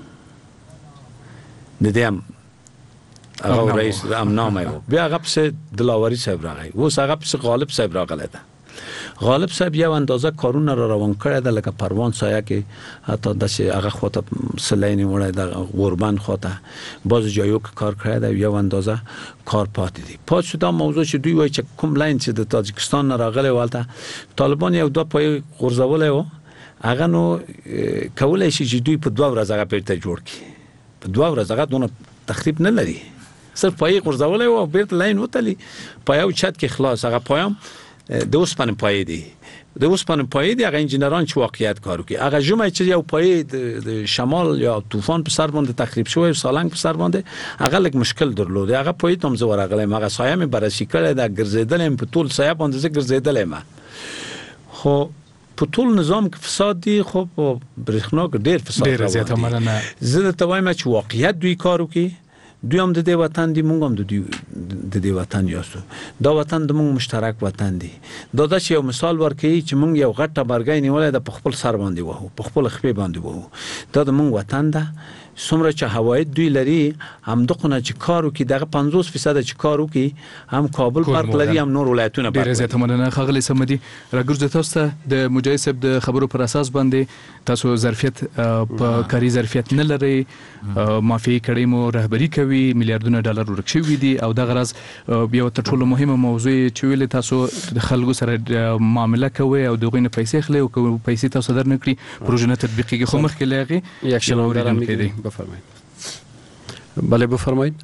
Speaker 8: د دې هم هغه رئیس هم نامه و، بیا هغه پسې دلاوري صاحب راغی، اوس هغه پسې غالب صاحب راغلی ده. غالب صاحب یو اندازه کارونه را روان کړی ده، لکه پروان سایه کې حتی داسې هغه خواته سلینې وړی ده، غوربند خواته باز جایو که کار کړی ده، یو اندازه کار پاتې دي. پات شو دا موضوع چې دوی وایي چې کوم لین چې د تاجکستان نه راغلی و هلته طالبان یو دوه پای غورځولی و، هغه نو کولی شي چې دوی په دوه ورځ هغه بیرته جوړ کړي. په دوه ورځ هغه دونه تخریب نه لري، صرف پای غورځولی و او بیرته لین وتلي، پای او چت کې خلاص. هغه پایم د اوسپنې پای دی، د اوسپنې پای دی، هغه انجینران چې واقعیت کار کوي. هغه جمعه چې یو پای د شمال یا طوفان په سر باندې تخریب شوی و، سالنګ په سر باندې هغه لږ مشکل درلود. هغه پای ته هم زه ورغلم، هغه سایه مې بررسي کړی ده، ګرځېدلی په ټول سایه باندې زه ګرځېدلی یم. خو په ټول نظام کې فساد دی، خو په برېښنا کې ډېر فساد روان دی. زه درته وایم چې واقعیت دوی کار وکړي. دوی هم د دې وطن دي، موږ هم د دې وطن یاستو. دا وطن د موږ مشترک وطن دی. دا داسې یو مثال ورکوي چې موږ یو غټ ټبرګی نیولی ده، په خپل سر باندې وهو، په خپل خپې باندې وهو. دا د موږ وطن ده. څومره چې هواید دوی لري همدغونه چې کار وکړي، دغه پنځوس فیصده چې کار وکړي، هم کابل برق لري هم نور ولایتونه برق لري.
Speaker 6: ډېره زیاته مننه ښاغلی صمدي. راګرځو تاسو ته د مجاهد صاحب د خبرو پر اساس باندې تاسو ظرفیت په کاري ظرفیت نه لرئ، مافیایي کړۍ مو رهبري کوي، میلیارډونه ډالر ورک شوي دي او دغه راز یو تر ټولو مهمه موضوع چې ویلې تاسو د خلکو سره معامله کوئ او د هغوی نه پیسې اخلئ او که پیسې تاسو در نه کړي پروژه نه تطبیقېږي. خو مخکې له هغې
Speaker 5: یک شی اوریدونکی دی. بفرمایید. بله بفرمایید.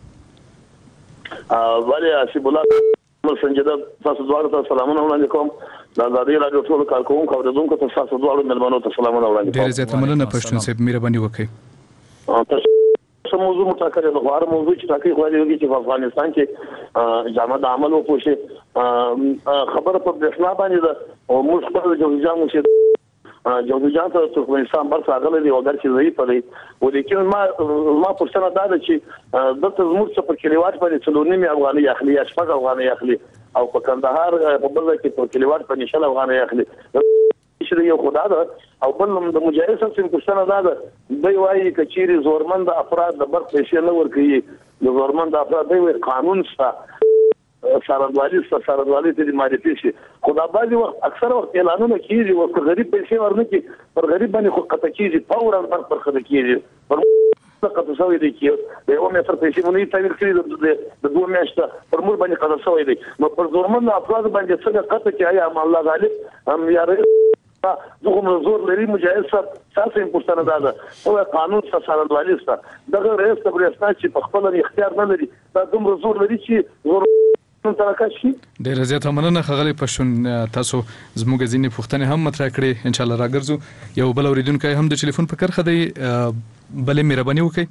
Speaker 9: بله حسیب الله سنجیده، تاسو دواړو ته سلامونه وړاندې کوم. د ازادۍ راډیو ټولو کارکوونکو او اورېدونکو ته تاسو دواړو مېلمنو ته سلامونه وړاندې کوم.
Speaker 6: ډېره زیاته مننه پښتون صاحب، مهرباني وکړئ.
Speaker 9: څه موضوع مټاکلې د غوړ موضوع چې ټاکي خو دی چې په افغانستان کې جامد عمل وکړي شي. خبره په برښنا باندې ده او موږ خپل جوړجان چې جوړجان ته ترکمنستان برخه غلې دی او درته ضعیف دی. و دې کې ما ما پوښتنه دا ده چې دلته زموږ څه په کلیوات باندې څلور نیمه افغاني اخلي یا شپږ افغاني اخلي او په کندهار په بل کې په کلیوات باندې شل افغاني اخلي. چې یو خدا ده او بل د مجاهد سره پښتنه ده دوی وايي کچيري زورمند افراد د برق پیسې نه ورکوي د زورمند افراد دوی قانون سره سردوالي سره سردوالي ته معرفي شي خدا بعضي وخت اکثر وخت اعلانونه کیږي او غریب پیسې ورنکي پر غریب باندې خو قطع کیږي فورا پر پر خد کیږي پر قطع شوی دی چې یو متر پیسې مونږ یې تعبیر کړی د دوه میاشتو پر موږ باندې قطع شوی دی نو پر زورمند افراد باندې څنګه قطع کیږي هم الله غالب هم یاره دغه زور لري مجاهد صاحب تاسو یې پوښتنه ده او قانون سره سردوالي سره دغه رئیس د برېښنا چې په خپل اختیار نه لري دا دومره زور لري چې زور
Speaker 6: ډیر زیات مننه خغلی پښتون تاسو زموږ ځینې پوښتنې هم مطرح کړې ان شاء الله راګرځو یو بل اوریدونکو هم د ټلیفون په کرخه دی بلې مهرباني وکړئ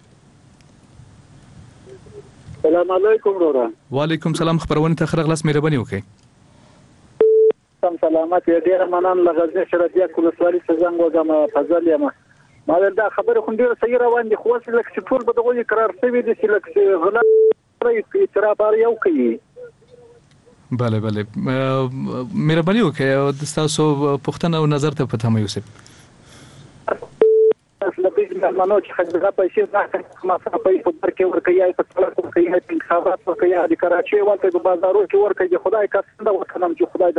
Speaker 10: السلام علیکم ورور
Speaker 6: وعلیکم سلام خبرونه ته خرغلاس مهرباني وکړئ
Speaker 10: سم سلامات ډیر مننه لغزه شرطیه کول سوالي څنګه وګم فضل یم ما دا خبره خو ډیر صحیح روان دي خو څه لکه چې ټول به دغه قرار شوی دي چې لکه غلط اعتراف یو کوي
Speaker 6: بله بله مهرباني وکړئ د تاسو پوښتنه او نظر ته پته مې یوسف لکه
Speaker 10: منو چې خدای پیسې نه ما څه په پدر کې ورکړي په څلور کې کوي هیڅ انتخابات ورکړي د کراچي ولته په بازارو کې ورکړي خدای کا څنګه وکړم چې خدای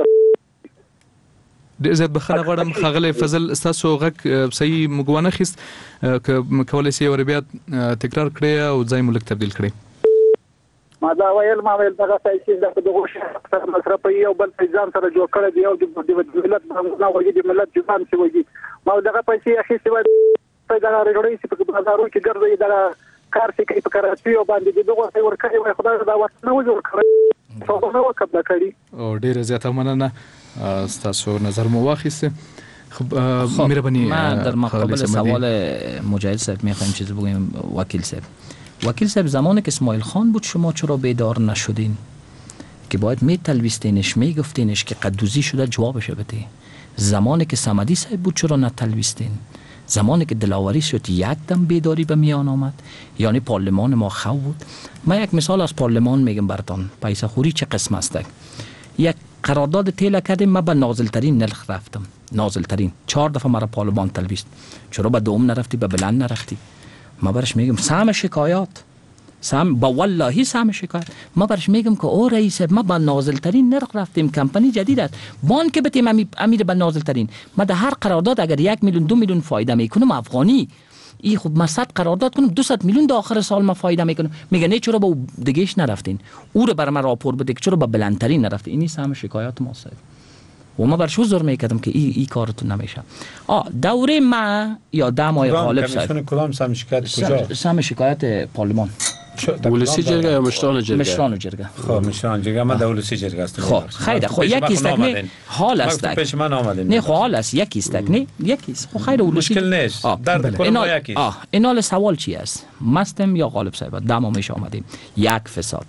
Speaker 10: د
Speaker 6: د عزت بخنه غواړم خغلی فضل تاسو غږ صحیح مګونه خست کولای شي ور بیا تکرار کړئ او ځای ملک تبديل کړئ
Speaker 10: ما دا ویل ما ویل دغه پیسې د دغه شخص مصرفي او بل پیسې سره جوړ کړی دی او د ملت باندې وایي د ملت جوان څه وایي ما دغه پیسې اخیستې وای په دغه رړۍ چې په بازارو کې ګرځي دغه کار چې کوي په کراچي او باندې دغه څه ورکړي وای خدای دا وخت نه وځي ورکړي څو نه وکړه کړی
Speaker 6: او ډیر زیاته مننه تاسو نظر مو واخیسته خب مهربانی
Speaker 7: ما در مقابل سوال مجاهد صاحب میخوایم چیزی بگویم وکیل صاحب وکیل صاحب زمانی که اسماعیل خان بود شما چرا بیدار نشدین که باید می تلویستینش می گفتینش که قدوزی شده جوابش بده زمانی که صمدی صاحب بود چرا نتلویستین زمانی که دلاوری شد یک دم بیداری به میان آمد یعنی پارلمان ما خو بود من یک مثال از پارلمان میگم براتون پیسه خوری چه قسم است یک قرارداد تیل کردیم ما به نازلترین نرخ رفتم نازلترین چهار دفعه مرا پارلمان تلویست چرا به دوم نرفتی به بلند نرفتی ما برش میگم سهم شکایات سهم با والله سهم شکایت ما برش میگم که او رئیس ما با نازلترین نرخ رفتیم کمپانی جدید است بانک بتیم امیر با نازلترین ما در هر قرارداد اگر یک میلیون دو میلیون فایده میکنم افغانی ای خب ما صد قرارداد کنم دویست میلیون در آخر سال ما فایده میکنم میگه نه چرا با دیگهش نرفتین او رو بر ما راپور بده که چرا با بلندترین نرفتین اینی سهم شکایات ما صاحب و ما برش حضور میکردم که ای ای کارتون نمیشه آ دوره ما یا دمای غالب
Speaker 8: صاحب کدام سهم شکایت کجا
Speaker 7: سهم شکایت پارلمان
Speaker 5: ولسی جرگه یا مشران جرگه
Speaker 7: مشران جرگه
Speaker 8: خب مشران جرگه ما دولسی جرگه است
Speaker 7: خب خیر خب یکی است نه حال است
Speaker 8: پیش من آمدین
Speaker 7: نه خب حال است یکی است نه یکی است خب خیر ولسی
Speaker 8: مشکل نیست در کل یکی
Speaker 7: آه اینال سوال چی است مستم یا غالب صاحب دم میش آمدیم یک فساد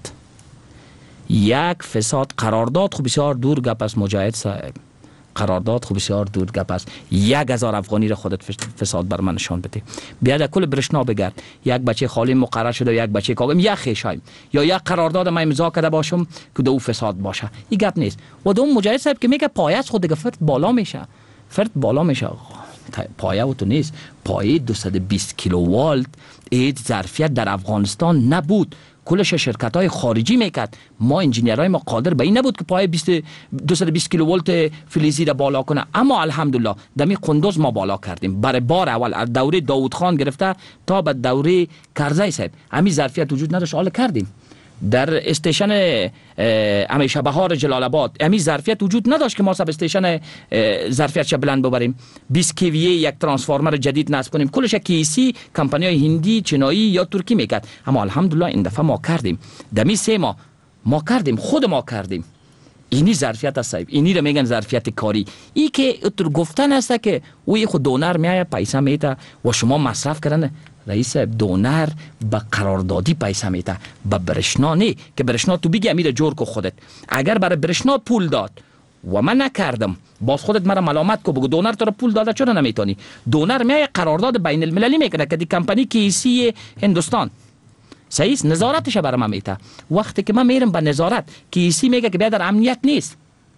Speaker 7: یک فساد قرارداد خو بسیار دور گپ است مجاهد صاحب قرارداد خو بسیار دور گپ است یک هزار افغانی را خودت فساد بر من نشان بده بیا در کل برشنا بگرد یک بچه خالی مقرر شده یک بچه کاغم یک خیشایم یا یک قرارداد ما امضا کرده باشم که دو فساد باشه این گپ نیست و دوم مجاهد صاحب که میگه پایه خود دیگه فرد بالا میشه فرد بالا میشه پایه و تو نیست پایه دویست و بیست کیلووالت اید ظرفیت در افغانستان نبود کلش شرکت های خارجی میکرد ما انجینیرهای ما قادر به این نبود که پای دویست و بیست کیلوولت فلزی را بالا کنه اما الحمدلله دمی قندوز ما بالا کردیم برای بار اول از دوره داوود خان گرفته تا به دوره کرزی صاحب همین ظرفیت وجود نداشت حالا کردیم در استیشن همیشه بهار جلال آباد همین ظرفیت وجود نداشت که ما سب استیشن ظرفیتش بلند ببریم بیست کیویه یک ترانسفورمر جدید نصب کنیم کلش کیسی کمپانی‌های هندی چینایی یا ترکی میکرد اما الحمدلله این دفعه ما کردیم دمی سه ماه ما کردیم خود ما کردیم اینی ظرفیت است صاحب اینی رو میگن ظرفیت کاری ای که اتر گفتن است که وی خود دونر میایه پیسه میته و شما مصرف کردن رئیس دونر به قراردادی پیسه میته به برشنا نه که برشنا تو بگی امیر جور کو خودت اگر برای برشنا پول داد و من نکردم باز خودت مرا ملامت کو بگو دونر تو پول داده چرا نمیتونی دونر میایه قرارداد بین المللی میکنه که دی کمپانی کیسی هندوستان صحیح نظارتش برام میته وقتی که من میرم به نظارت کیسی میگه که بیا در امنیت نیست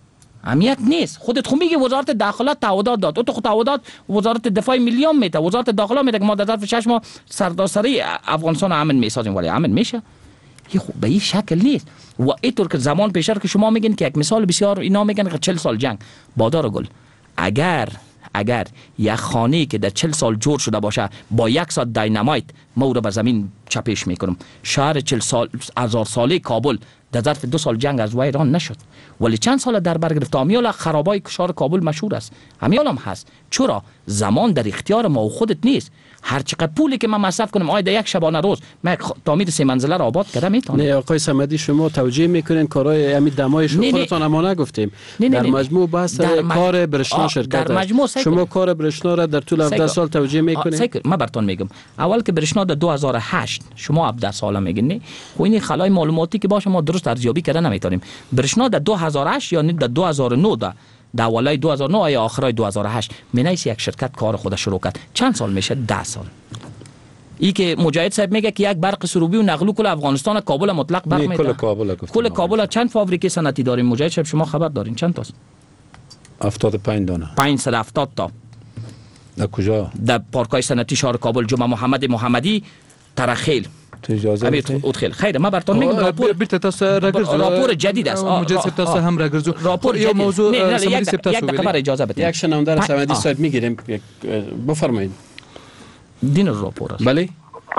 Speaker 7: اهمیت نیست. خودت خود میگی وزارت داخله تعهدات داد، تو خود تعهدات وزارت دفاع ملی میده، وزارت داخله میده که ما در ظرف شش ماه سرتاسری افغانستان امن میسازیم، ولی امن میشه؟ این خب به این شکل نیست. و اینطور که زمان پیشتر که شما میگین که یک مثال بسیار اینا میگن که چهل سال جنگ. بادار گل، اگر اگر یک خانه که در چهل سال جور شده باشه با یک ساعت داینامایت ما او را به زمین چپش میکنم. شهر چهل سال هزار ساله کابل در ظرف دو سال جنگ از وی ایران نشد، ولی چند سال در بر گرفت. امیال خرابای شهر کابل مشهور است، امیال هم هست. چرا؟ زمان در اختیار ما و خودت نیست. هر چقدر پولی که من مصرف کنم آید یک شبانه روز من تعمیر سه منزله را آباد کردم میتونم.
Speaker 5: نه آقای صمدی شما توجیه میکنین کارهای همین دمای شما خودتون ما نگفتیم.
Speaker 7: نه نه
Speaker 5: در مجموع بحث کار برشنا شرکت است. شما کار برشنا را در طول هفده سال توجیه میکنین؟
Speaker 7: من براتون میگم اول که برشنا در دو هزار و هشت شما هفده ساله میگین نه خو این خلای معلوماتی که باشه ما درست ارزیابی کردن نمیتونیم. برشنا در دو هزار و هشت یعنی در دو هزار و نه ده در اولای دو هزار و نه یا آخرای دو هزار و هشت مینایس یک شرکت کار خود شروع کرد. چند سال میشه؟ ده سال. ای که مجاهد صاحب میگه که یک برق سروبی و نقلو کل افغانستان کابل مطلق برق میده.
Speaker 5: کل کابل
Speaker 7: کل کابل چند فابریکه صنعتی داریم مجاهد صاحب شما خبر دارین چند تاست؟
Speaker 8: هفتاد و پنج دانه.
Speaker 7: پانصد و هفتاد تا.
Speaker 8: در کجا؟
Speaker 7: در پارکای صنعتی شهر کابل جمعه محمد محمدی ترخیل.
Speaker 8: تو اجازه بدید.
Speaker 7: خیر خیر ما براتون میگم راپور
Speaker 6: بیرته تاسو راګرځو
Speaker 7: راپور جدید است.
Speaker 6: مجلس تاسو هم راګرځو
Speaker 7: راپور
Speaker 6: یو موضوع
Speaker 7: سمدی سپ تاسو یک خبر اجازه بدید.
Speaker 5: یک شنونده صمدی صاحب میگیریم بفرمایید.
Speaker 7: دین راپور است.
Speaker 5: بله.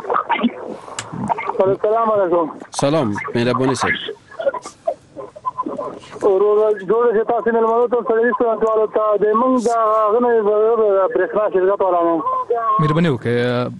Speaker 10: سلام علیکم.
Speaker 5: سلام مهربانی صاحب.
Speaker 10: ورور جوړ چې تاسو نه لمنو ته سرویس ورکوالو ته د موږ د غنې برېښنا شرکت ولرم.
Speaker 6: مهرباني وکړئ.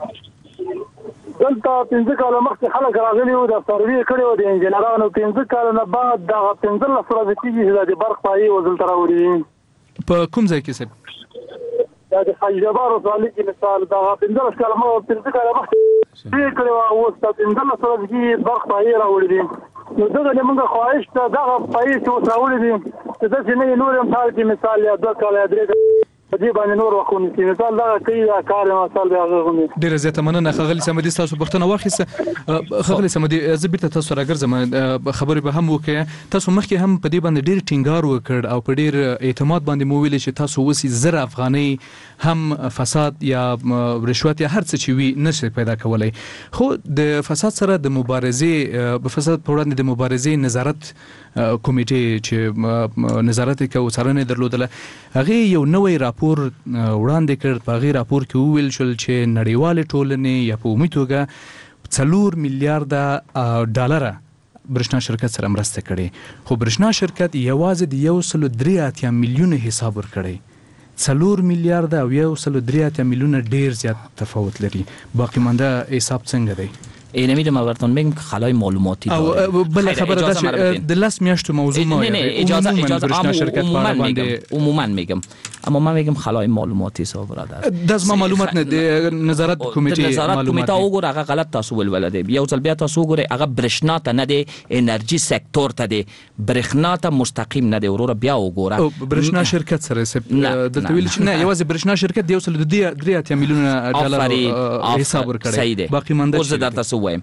Speaker 10: دلته پنځه کاله مخکې خلک راغلي وو د سروې کړي وو د انجنیرانو. پنځه کاله نه بعد دغه پنځلس ورځې کېږي چې د برق پایې وزل ته راوړي.
Speaker 6: په کوم ځای کې صاحب؟
Speaker 10: دا د خواجه جبار ولسوالۍ کې مثال دغه پنځلس کاله مخکې پنځه کاله مخکې پرې کړي وو اوس د پنځلس ورځې کې برق پایې راوړي دي. نو دغه زموږ خواهش ته دغه پایې چې اوس راوړي دي چې داسې نه نور هم حال کې مثال یا دوه کاله یا درې په دې باندې نور وخونی چې مثال دا کوي دا کار مثال بیا غوښني.
Speaker 6: ډیره زیاته مننه خغلی سمدي تاسو پښتنه واخیسه. خغلی سمدي زه بیرته تاسو راګرځم خبرې به هم وکړه. تاسو مخکې هم په دې باندې ډیر ټینګار وکړ او په ډیر اعتماد باندې مو ویل چې تاسو وسی زر افغاني هم فساد یا رشوت یا هر څه چې وي نشي پیدا کولای. خو د فساد سره د مبارزې په فساد په وړاندې د مبارزې نظارت کمیټې چې نظارت کوي څارنه درلودله هغه یو نوې راپور وړاندې کړ. په هغه راپور کې ویل شول چې نړیوال ټولنې یا په عمومي توګه څلور میلیارډ ډالر برښنا شرکت سره مرسته کړي. خو برښنا شرکت یوازې د یو سل درې اتیا میلیونه حساب ورکړي. څلور میلیارډ او یو سل درې اتیا میلیونه ډیر زیات تفاوت لري. باقی مانده حساب څنګه دی؟
Speaker 7: اینمی دم براتون میگم که خلای معلوماتی داره.
Speaker 6: او بله خبر داشت د لاس میاشتو موضوع ما.
Speaker 7: نه نه اجازه اجازه عموما میگم عموما میگم اما من میگم خلای معلوماتی سو برادر.
Speaker 6: داز ما معلومات نه نظارت کمیته
Speaker 7: نظارت کمیته وګور هغه غلط تاسو ول ولده. یو ځل بیا تاسو وګورئ هغه برښنا ته نه دی انرژي سکتور ته دی برښنا ته مستقیم نه دی ورور بیا وګوره.
Speaker 6: برښنا شرکت سره دلته ویل چې نه یوازې برښنا شرکت دی یو سل درې اتیا میلیونه ډالر حساب ورکړي. باقی مانده ویم.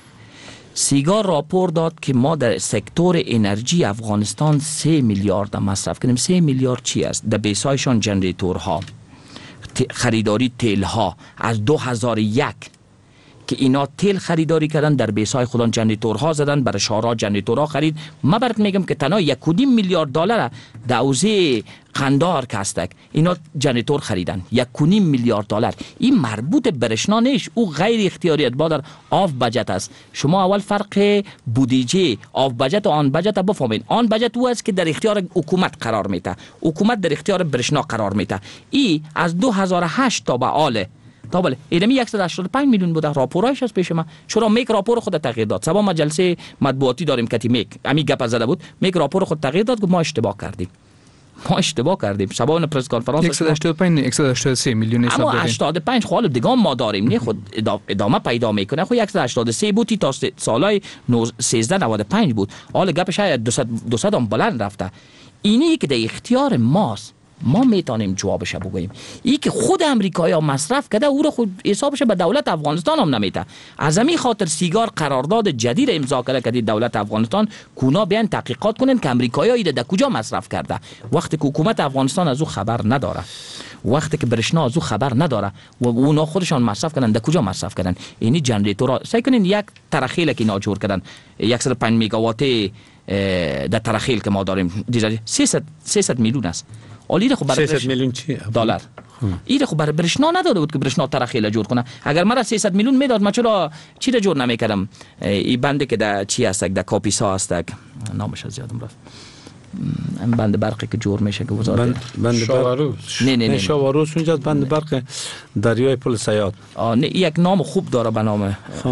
Speaker 6: سیگار راپور داد که ما در سکتور انرژی افغانستان سه میلیارد مصرف کنیم. سه میلیارد چی است؟ در بیسایشان جنریتورها، خریداری تیل ها از دو هزار و یک که اینا تیل خریداری کردن در بیسای خودان جنریتورها زدن برای شهرها جنریتورها خرید. ما برات میگم که تنها یک و نیم میلیارد دلار در حوزه قندار کاستک اینا جنریتور خریدن. یک و نیم میلیارد دلار. این مربوط به برشنا نیست، او غیر اختیاریت با در آف بجت است. شما اول فرق بودجه آف بجت و آن بجت بفهمید. آن بجت او است که در اختیار حکومت قرار میده، حکومت در اختیار برشنا قرار میده. ای از دو هزار و هشت تا به حال تا بله اینمی صد و هشتاد و پنج میلیون بوده. راپورایش از پیش من. چرا میک راپور خود تغییر داد؟ سبا ما جلسه مطبوعاتی داریم که میک امی گپ زده بود. میک راپور خود تغییر داد که ما اشتباه کردیم. ما اشتباه کردیم. شبا اون پرس کنفرانس صد و هشتاد و پنج صد و هشتاد و سه میلیون حساب
Speaker 7: داریم.
Speaker 6: اما
Speaker 7: هشتاد و پنج خالب دیگه ما داریم. نه خود ادامه پیدا میکنه. خود صد و هشتاد و سه بودی تا سالای سیزده نود و پنج بود. حالا گپ شاید دویست هم بلند رفته. اینی که در اختیار ماست ما میتونیم جوابش بگوییم. این که خود امریکایی‌ها مصرف کرده او را خود حسابش به دولت افغانستان هم نمیته. از همین خاطر سیگار قرارداد جدید امضا کرده که دولت افغانستان کونا بیان تحقیقات کنن که امریکایی‌ها ایده در کجا مصرف کرده. وقتی که حکومت افغانستان از او خبر نداره، وقتی که برشنا از او خبر نداره و اونا خودشان مصرف کردن در کجا مصرف کردن، یعنی جنریتورها سعی کنین یک ترخیل که اینا جور کردن صد و پنج مگاوات در ترخیل که ما داریم دیگه سیصد میلیون است. عالی خب برای
Speaker 8: سیصد میلیون چی
Speaker 7: دلار این خب برای برشنا نداده بود که برشنا ترخیل جور کنه. اگر مرا سیصد میلیون میداد من چرا چی را جور نمیکردم؟ این بنده که در چی هست در کاپیسا هست نامش از یادم رفت، این بند برقی که جور میشه که وزارت
Speaker 8: بند بند شاواروس
Speaker 7: نه نه نه
Speaker 8: شاواروس اونجا بند برق دریای پل سیاد.
Speaker 7: نه یک نام خوب داره به نام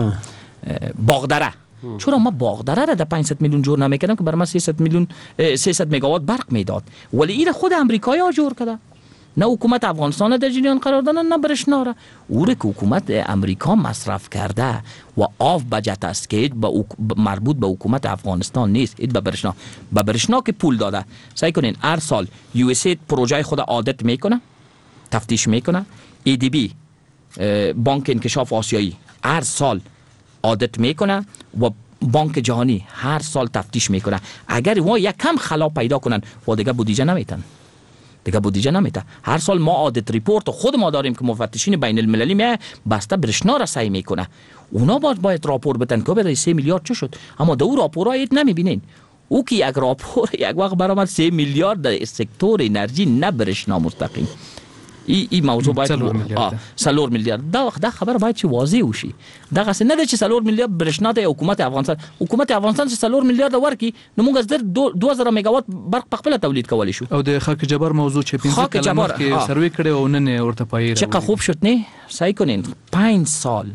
Speaker 7: باغدره. چرا ما باغدره را در پانصد میلیون جور نمیکردم که برای ما سیصد میلیون سیصد مگاوات برق میداد؟ ولی این خود امریکایی‌ها جور کرده. نه حکومت افغانستان در جریان قرار دادن نه برشنا را. او را که حکومت امریکا مصرف کرده و آف بجت است که با مربوط به حکومت افغانستان نیست، اید به برشنا به برشنا که پول داده. سعی کنین هر سال یو اس ای پروژه خود عادت میکنه، تفتیش میکنه. ای دی بی بانک انکشاف آسیایی هر سال عادت میکنه و بانک جهانی هر سال تفتیش میکنه. اگر ما یک کم خلا پیدا کنن و دیگه بودجه نمیتن دیگه بودجه نمیته. هر سال ما آدیت ریپورت خود ما داریم که مفتشین بین المللی میه بسته برشنا را سعی میکنه. اونا باید باید راپور بدن که برای سه میلیارد چه شد، اما در اون راپورها اید نمیبینین. او که یک راپور یک وقت برآمد سه میلیارد در سکتور انرژی نه برشنا مستقیم. ای ای موضوع باید سالور میلیارد دا وقت دا خبر باید چی واضح وشي. دا قصه نه چې سالور میلیارد برشنا د حکومت افغانستان حکومت افغانستان چې سالور میلیارد ورکی نو موږ از در دو هزار مگاوات برق په خپل تولید کولی شو.
Speaker 6: او د خاک جبار موضوع چې پنځه کلمه کې سروې کړي او نن ورته پای
Speaker 7: چقدر خوب شد نه سعی کنین پنج سال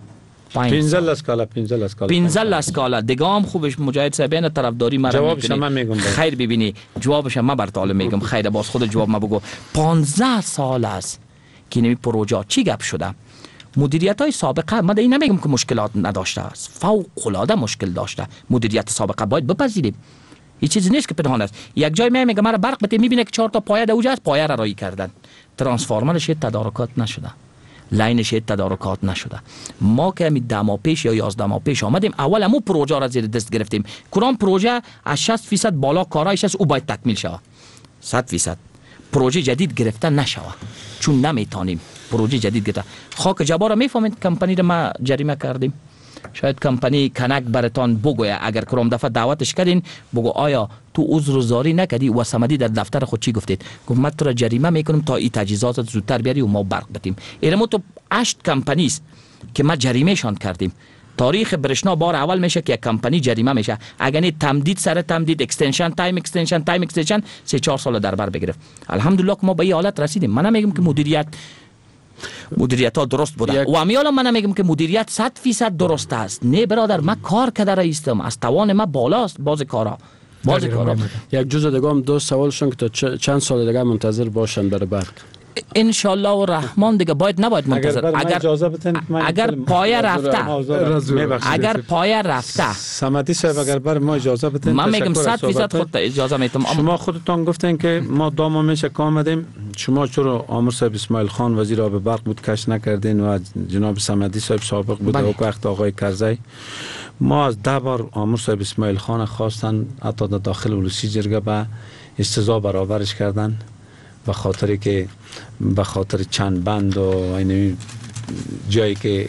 Speaker 8: پنځل اسکالا پنځل اسکالا
Speaker 7: پنځل اسکالا دیگه هم خوبش مجاهد صاحبین طرفداری مرا
Speaker 8: جوابش من میگم
Speaker 7: خیر ببینی جوابش من بر تعالی میگم خیر باز خود جواب ما بگو. پانزده سال است که این پروژه چی گپ شده. مدیریت های سابقه من این نمیگم که مشکلات نداشته است، فوق العاده مشکل داشته. مدیریت سابقه باید بپذیریم، این چیزی نیست که پنهان است. یک جای میگه مرا برق بده میبینه که چهار تا پایه دوجه است، پایه را رایی کردن، ترانسفورمرش تدارکات نشده، لاینش تدارکات نشده. ما که همین ده ماه پیش یا یازده ماه پیش آمدیم اول همون پروژه را زیر دست گرفتیم. کدام پروژه از شصت درصد بالا کارایش است او باید تکمیل شود. صد درصد پروژه جدید گرفته نشود چون نمیتونیم پروژه جدید گرفته. خاک جبار را میفهمید کمپانی را ما جریمه کردیم. شاید کمپانی کنک براتان بگوید اگر کرم دفعه دعوتش کردین بگو آیا تو عذرزاری نکردی و صمدی در دفتر خود چی گفتید؟ گفت ما تو را جریمه میکنم تا این تجهیزات زودتر بیاری و ما برق بدیم. اینم تو هشت کمپانی است که ما جریمه شان کردیم. تاریخ برشنا بار اول میشه که یک کمپانی جریمه میشه اگر نه تمدید سر تمدید اکستنشن تایم اکستنشن تایم اکستنشن سه چهار سال در بر بگرفت. الحمدلله که ما به این حالت رسیدیم. من نمیگم که مدیریت مدیریت ها درست بوده یک... و امیالا من نمیگم که مدیریت صد درصد درست است. نه برادر من کار کرده رئیستم از توان من بالاست باز کارا باز کارا.
Speaker 5: یک جزء دیگه هم دو سوالشون که تا چند سال دیگه منتظر باشن برای برق.
Speaker 7: ان شاء الله و رحمان دیگه باید نباید منتظر. اگر اگر پایه رفته اگر پایه رفته
Speaker 8: صمدی صاحب اگر بر ما اجازه بدین
Speaker 7: من میگم صد درصد خود اجازه میتم.
Speaker 8: شما خودتون گفتین که ما دو ماه میشه که آمدیم، شما چرا عامر صاحب اسماعیل خان وزیر آب برق بود کش نکردین و جناب صمدی صاحب سابق بود و وقت آقای کرزی ما از ده بار عامر صاحب اسماعیل خان خواستن حتی در داخل ولسی جرگه به استضاء برابرش کردن به خاطری که به خاطر چند بند و این جایی که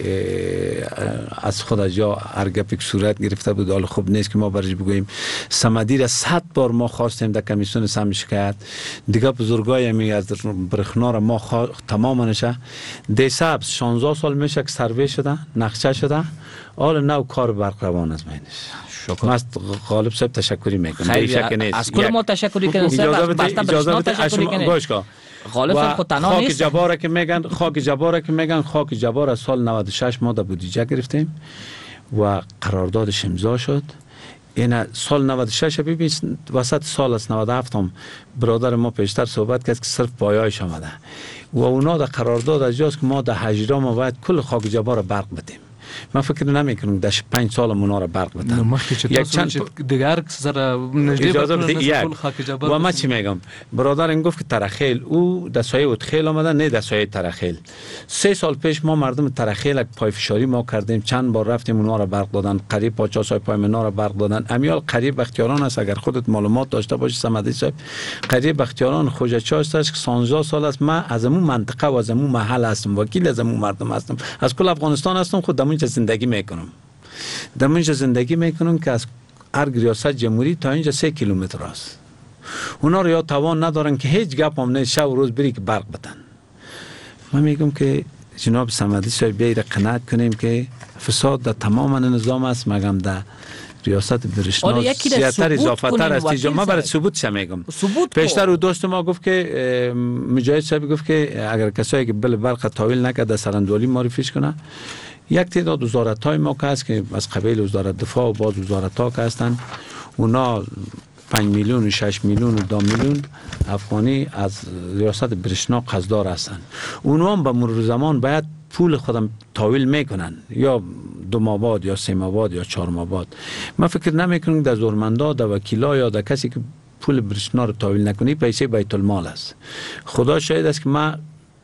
Speaker 8: از خود جا هر گپی صورت گرفته بود حال خوب نیست که ما برش بگوییم. صمدی را صد بار ما خواستیم در کمیسیون سم شکایت دیگه بزرگای می از برخنا را ما خوا... تمام نشه. دی سبز شانزده سال میشه که سروی شده نقشه شده حال نو کار برق روان از مینش. شکر. من غالب صاحب تشکری میکنم.
Speaker 7: خیلی از کل ما تشکری کنیم صاحب
Speaker 8: اجازه بده گوش کن.
Speaker 7: غالب صاحب خود تنها نیست.
Speaker 8: خاک جباره که میگن خاک جباره که میگن خاک جبار از سال نود و شش ما در بودجه گرفتیم و قراردادش امضا شد. این سال نود و شش ببین وسط سال از نود و هفت هم برادر ما پیشتر صحبت کرد که صرف پایه‌اش آمده و اونا در قرارداد از جاست که ما در هجده ما باید کل خاک جبار برق بدیم. ما فکر نمیکنم در پنج سال منار برق بدن.
Speaker 6: یک چند دیگر سر نزدیک خاک جبل.
Speaker 8: و ما چی میگم برادرم گفت که ترخیل او در سایه اتخیل آمده، نه در سایه ترخیل. سه سال پیش ما مردم ترخیل پای فشاری ما کردیم، چند بار رفتیم اونا را برق دادن، قریب پنجاه سال پای منار برق دادن. امیال قریب بختیاران است، اگر خودت معلومات داشته باشی صمدی صاحب، قریب بختیاران خوجچا است که شانزده سال است ما از اون منطقه و از اون محل هستم، وکیل از اون مردم هستم، از کل افغانستان هستم، خود دمونجا زندگی میکنم. دمونجا زندگی میکنم که از هر ریاست جمهوری تا اینجا سه کیلومتر است. اونا رو یا توان ندارن که هیچ گپ هم نه شب و روز بری که برق بدن. من میگم که جناب صمدی صاحب بیاید قناعت کنیم که فساد در تمام نظام است، مگم در ریاست برشنا زیادتر اضافه تر است. ما برای ثبوت چه میگم. پیشتر او دوست ما گفت که مجاهد صاحب گفت که اگر کسایی که بل برق تاویل نکرده سرندولی معرفیش کنه، یک تعداد وزارت های ما که هست که از قبیل وزارت دفاع و باز وزارت ها که هستن، اونا پنج میلیون و شش میلیون و دو میلیون افغانی از ریاست برشنا قصدار هستن. اونا هم به مرور زمان باید پول خودم تاویل میکنن، یا دو ماه بعد یا سه ماه بعد یا چهار ماه بعد. من فکر نمیکنم در زورمندا، در وکیلا یا در کسی که پول برشنا رو تاویل نکنی پیسه بیت المال است. خدا شاهد است که من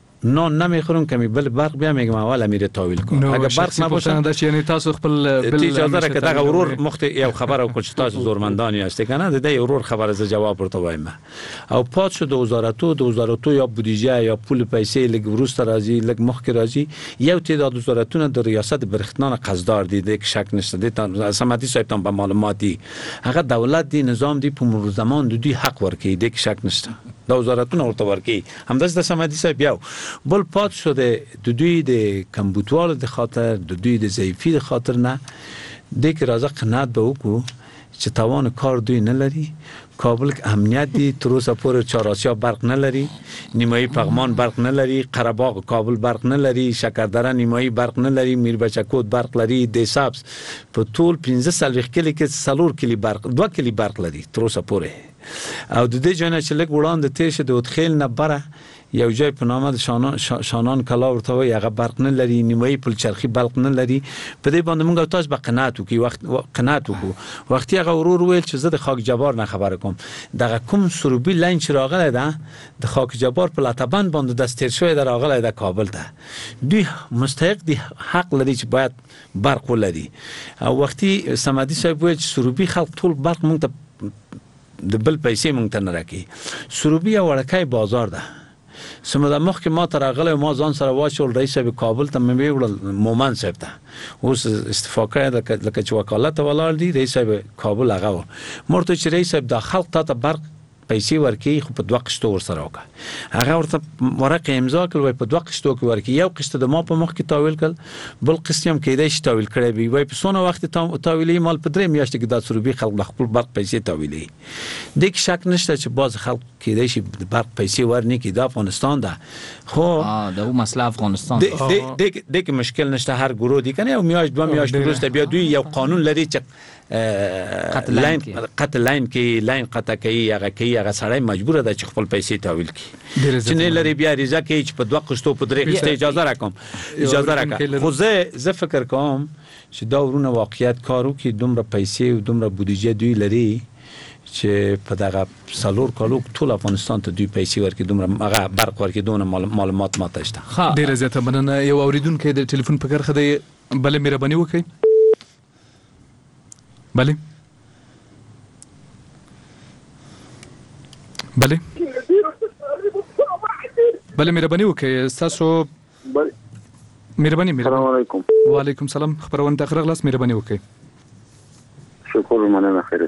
Speaker 8: نان نمیخورم که می بل برق بیا میگم اول امیر تاویل کن. اگر برق نباشه
Speaker 6: یعنی تاسو خپل
Speaker 8: بل اجازه را که دغه ورور مخت یو خبر او کول تاسو زورمندانی است کنه د ورور خبر از جواب ورته وایم. او پات شو د وزارتو د وزارتو یا بودجه یا پول پیسې لګ وروست راځي لګ مخ کې راځي، یو تعداد وزارتونه د ریاست برختنان قصدار دي د شک نشته د سماتی صاحب تم په معلوماتي هغه دولت دی نظام دی په مرور زمان د دوی حق ورکړي د شک نشته د وزارتونو ورته ورکړي همداس د سماتی صاحب یو بل پات شده د دوی د کمبوتوال د خاطر د دوی د ضعیفی د خاطر نه د کی راځه قناعت به وکړو چې توان کار دوی نه لري. کابل امنیت دی تروسه پور چهاراسیا برق نه لري، نیمایی پغمان برق نه لري، قره‌باغ کابل برق نه لري، شکردره نیمایی برق نه لري، میربچکود برق لري، د سبز په ټول پنځه سلويخ کلی کې سلور کلی برق دوه کلی برق لري تروسه پوره. او د دې جنه چې لګ وړاندې تیر شه د وتخیل نه بره یو جای په نامه شانان شانان کلا ورته وي هغه برق نه لري، نیمایی پل چرخی برق نه لري. په دې باندې موږ تاسو به قناعت وکي وخت قناعت وکړو. وختي هغه ورور ویل چې زه د خاک جبار نه خبره کوم، دغه کوم سروبي لاین چې راغله ده د خاک جبار په لاتبند باندې دستیر شوی در راغله ده کابل ته، دوی مستحق دي حق لري چې باید برق ولري. او وختي سمادي صاحب ویل چې سروبي خلک ټول برق مونږ ته د بل پیسې مونږ ته نه راکړي. سروبي یو وړکای بازار ده. سمدا مخ کې ما تر غلې ما ځان سره واچول رئیس به کابل ته مې ویل مومن صاحب ته اوس استعفا کړی لکه چې وکالت ولاړ دی رئیس به کابل هغه مرته چې رئیس به د خلک ته برق پیسې ورکي خو په دوه قشتو ور سره وکړه. هغه ورته ورقه امضا کړ په دوه قشتو کې ورکي، یو قشت د ما په مخ کې تاویل کړ، بل قسط هم کېدای شي تاویل کړی وي وای په سونه وخت تاویلې مال په درې میاشتې کې د سروبي خلک د خپل برق پیسې تاویلې. د کې شک نشته چې باز خلک کېدای شي برق پیسې ورني کې د افغانستان ده، خو
Speaker 7: د مسله افغانستان
Speaker 8: د د د کې مشکل نشته. هر ګروه دي کنه یو میاشت دوه میاشت وروسته بیا دوی یو قانون لري چې لاین قطع لاین کې لاین قطع کوي هغه کوي هغه سړی مجبور ده چې خپل پیسې تاویل کړي چې نه لري بیا ریزه کوي چې په دوه قشتو په درې قشتو اجازه راکوم اجازه راکوم. خو زه زه فکر کوم چې دا ورونه واقعیت کارو کې دومره پیسې او دومره بودجه دوی لري چې په دغه سالور کالو ټول افغانستان ته دوی پیسې ورکړي دومره هغه برق ورکړي دونه معلومات ماته شته.
Speaker 6: ډیره زیاته مننه. یو اوریدونکو د ټلیفون په کرخه دی، بل مهرباني وکړئ. بله بله بله مهرباني وکړئ. تاسو مهرباني
Speaker 11: السلام علیکم.
Speaker 6: وعلیکم السلام. خبرونه ته خرغلاس مهرباني وکړئ.
Speaker 11: شکر مننه خیر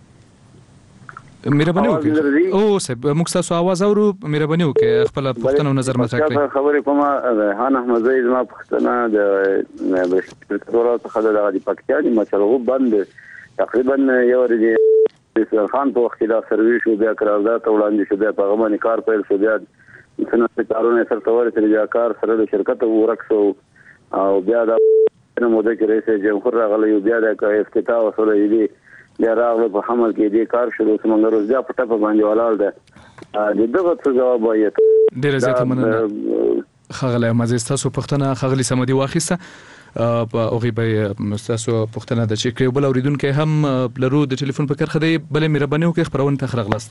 Speaker 6: مهرباني وکړئ. او صاحب موږ تاسو आवाज اورو، مهرباني وکړئ خپل پوښتنه او نظر مطرح کړئ.
Speaker 11: خبرې کومه هان احمد زید ما پښتنه د بشکره څخه د پاکستان مشروع بند تقریبا یو ورځ د خان په وخت دا سرویس او بیا قرارداد وړاندې شو، بیا په غوښمن کار پیل شو، بیا څنګه کارونه سره تور سره بیا کار سره د شرکت ورکسو او بیا د موده کې رئیس جمهور راغلی بیا د افتتاح وسوله دی بیا راغله په حمل کې دې کار شروع سمنګ روز بیا په ټاپه باندې ولاړ ده د دغه څه جواب وایي.
Speaker 6: ډیر زیات مننه. خغله مزه تاسو پښتنه خغلی سمدي واخیسته. اوغي به مستاسو پښتنه د چې کړي بل اوریدونکو هم لرو د ټلیفون په کرخه دی بل مهرباني وکړئ خبرونه ته خرغلاست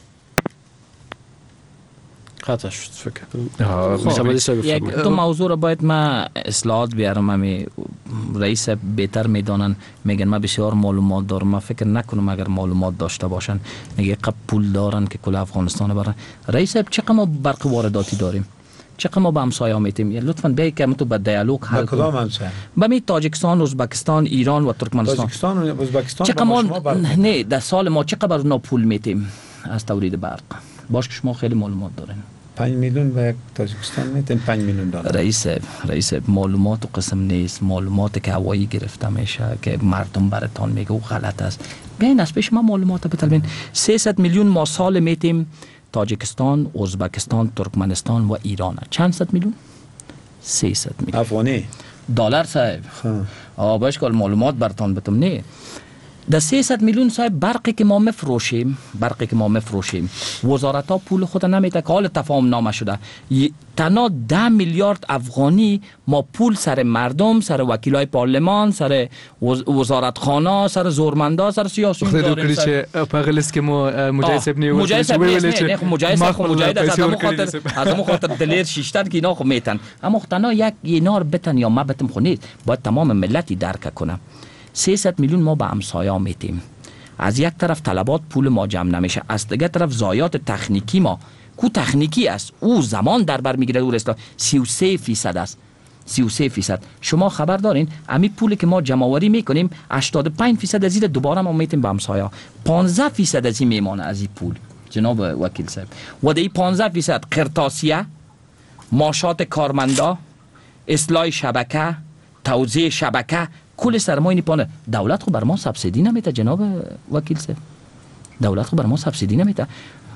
Speaker 5: قطع شد فکر کنم
Speaker 7: یک دو موضوع را باید ما اصلاحات بیارم. همی رئیس بهتر میدانن، میگن ما بسیار معلومات دارم، ما فکر نکنم اگر معلومات داشته باشن میگه قب پول دارن که کل افغانستان برن. رئیس چقدر ما برق وارداتی داریم، چقدر ما با همسایه‌ها میتیم، لطفاً بیاید که تو با دیالوگ حل کنیم.
Speaker 8: کدام همسایه؟
Speaker 7: با می تاجیکستان، ازبکستان، ایران و ترکمنستان.
Speaker 8: تاجیکستان و ازبکستان
Speaker 7: چقدر ما نه در سال ما چقدر بر اونا پول میتیم از تولید برق؟ باش که شما خیلی معلومات دارین.
Speaker 8: پنج میلیون به یک تاجیکستان میتیم پنج میلیون دلار.
Speaker 7: رئیس رئیس معلومات و قسم نیست، معلوماتی که هوایی گرفته میشه که مردم براتون میگه او غلط است. بیاین از پیش ما معلومات بطلبین. سیصد میلیون ما سال میتیم تاجیکستان، ازبکستان، ترکمنستان و ایران. چند صد میلیون؟ سیصد میلیون
Speaker 8: افغانی
Speaker 7: دلار صاحب. آ باش کل معلومات براتون بتم نه. در سیصد میلیون صاحب برقی که ما مفروشیم، برقی که ما مفروشیم وزارت ها پول خود نمیده که حال تفاهم نامه شده. تنها ده میلیارد افغانی ما پول سر مردم، سر وکیلای پارلمان، سر وزارت خانه، سر زورمندا، سر سیاسیون داریم.
Speaker 6: چه پاگلست که ما مجاهد صاحب نیو
Speaker 7: مجاهد صاحب نیست، نه مجاهد صاحب مجاهد از همون خاطر از همون خاطر دلیر شیشتن که اینا خو میتن. اما تنها یک اینار بتن یا ما بتم خو نیست، باید تمام ملتی درک کنه. سیصد میلیون ما به همسایه‌ها میتیم. از یک طرف طلبات پول ما جمع نمیشه، از دیگه طرف ضایعات تکنیکی ما کو تکنیکی است او زمان در بر میگیره. او رسلا سی و سه فیصد است، سی و سه فیصد. شما خبر دارین امی پولی که ما جمع آوری میکنیم هشتاد و پنج فیصد از این دوباره ما میتیم به همسایه‌ها. پانزده فیصد از این میمانه از این پول جناب وکیل صاحب. و دی پانزده فیصد قرطاسیه، ماشات کارمندا، اصلاح شبکه، توزیع شبکه، کل سرمایه پانه. دولت خو بر ما سبسیدی نمیده جناب وکیل صاحب، دولت خو بر ما سبسیدی نمیده.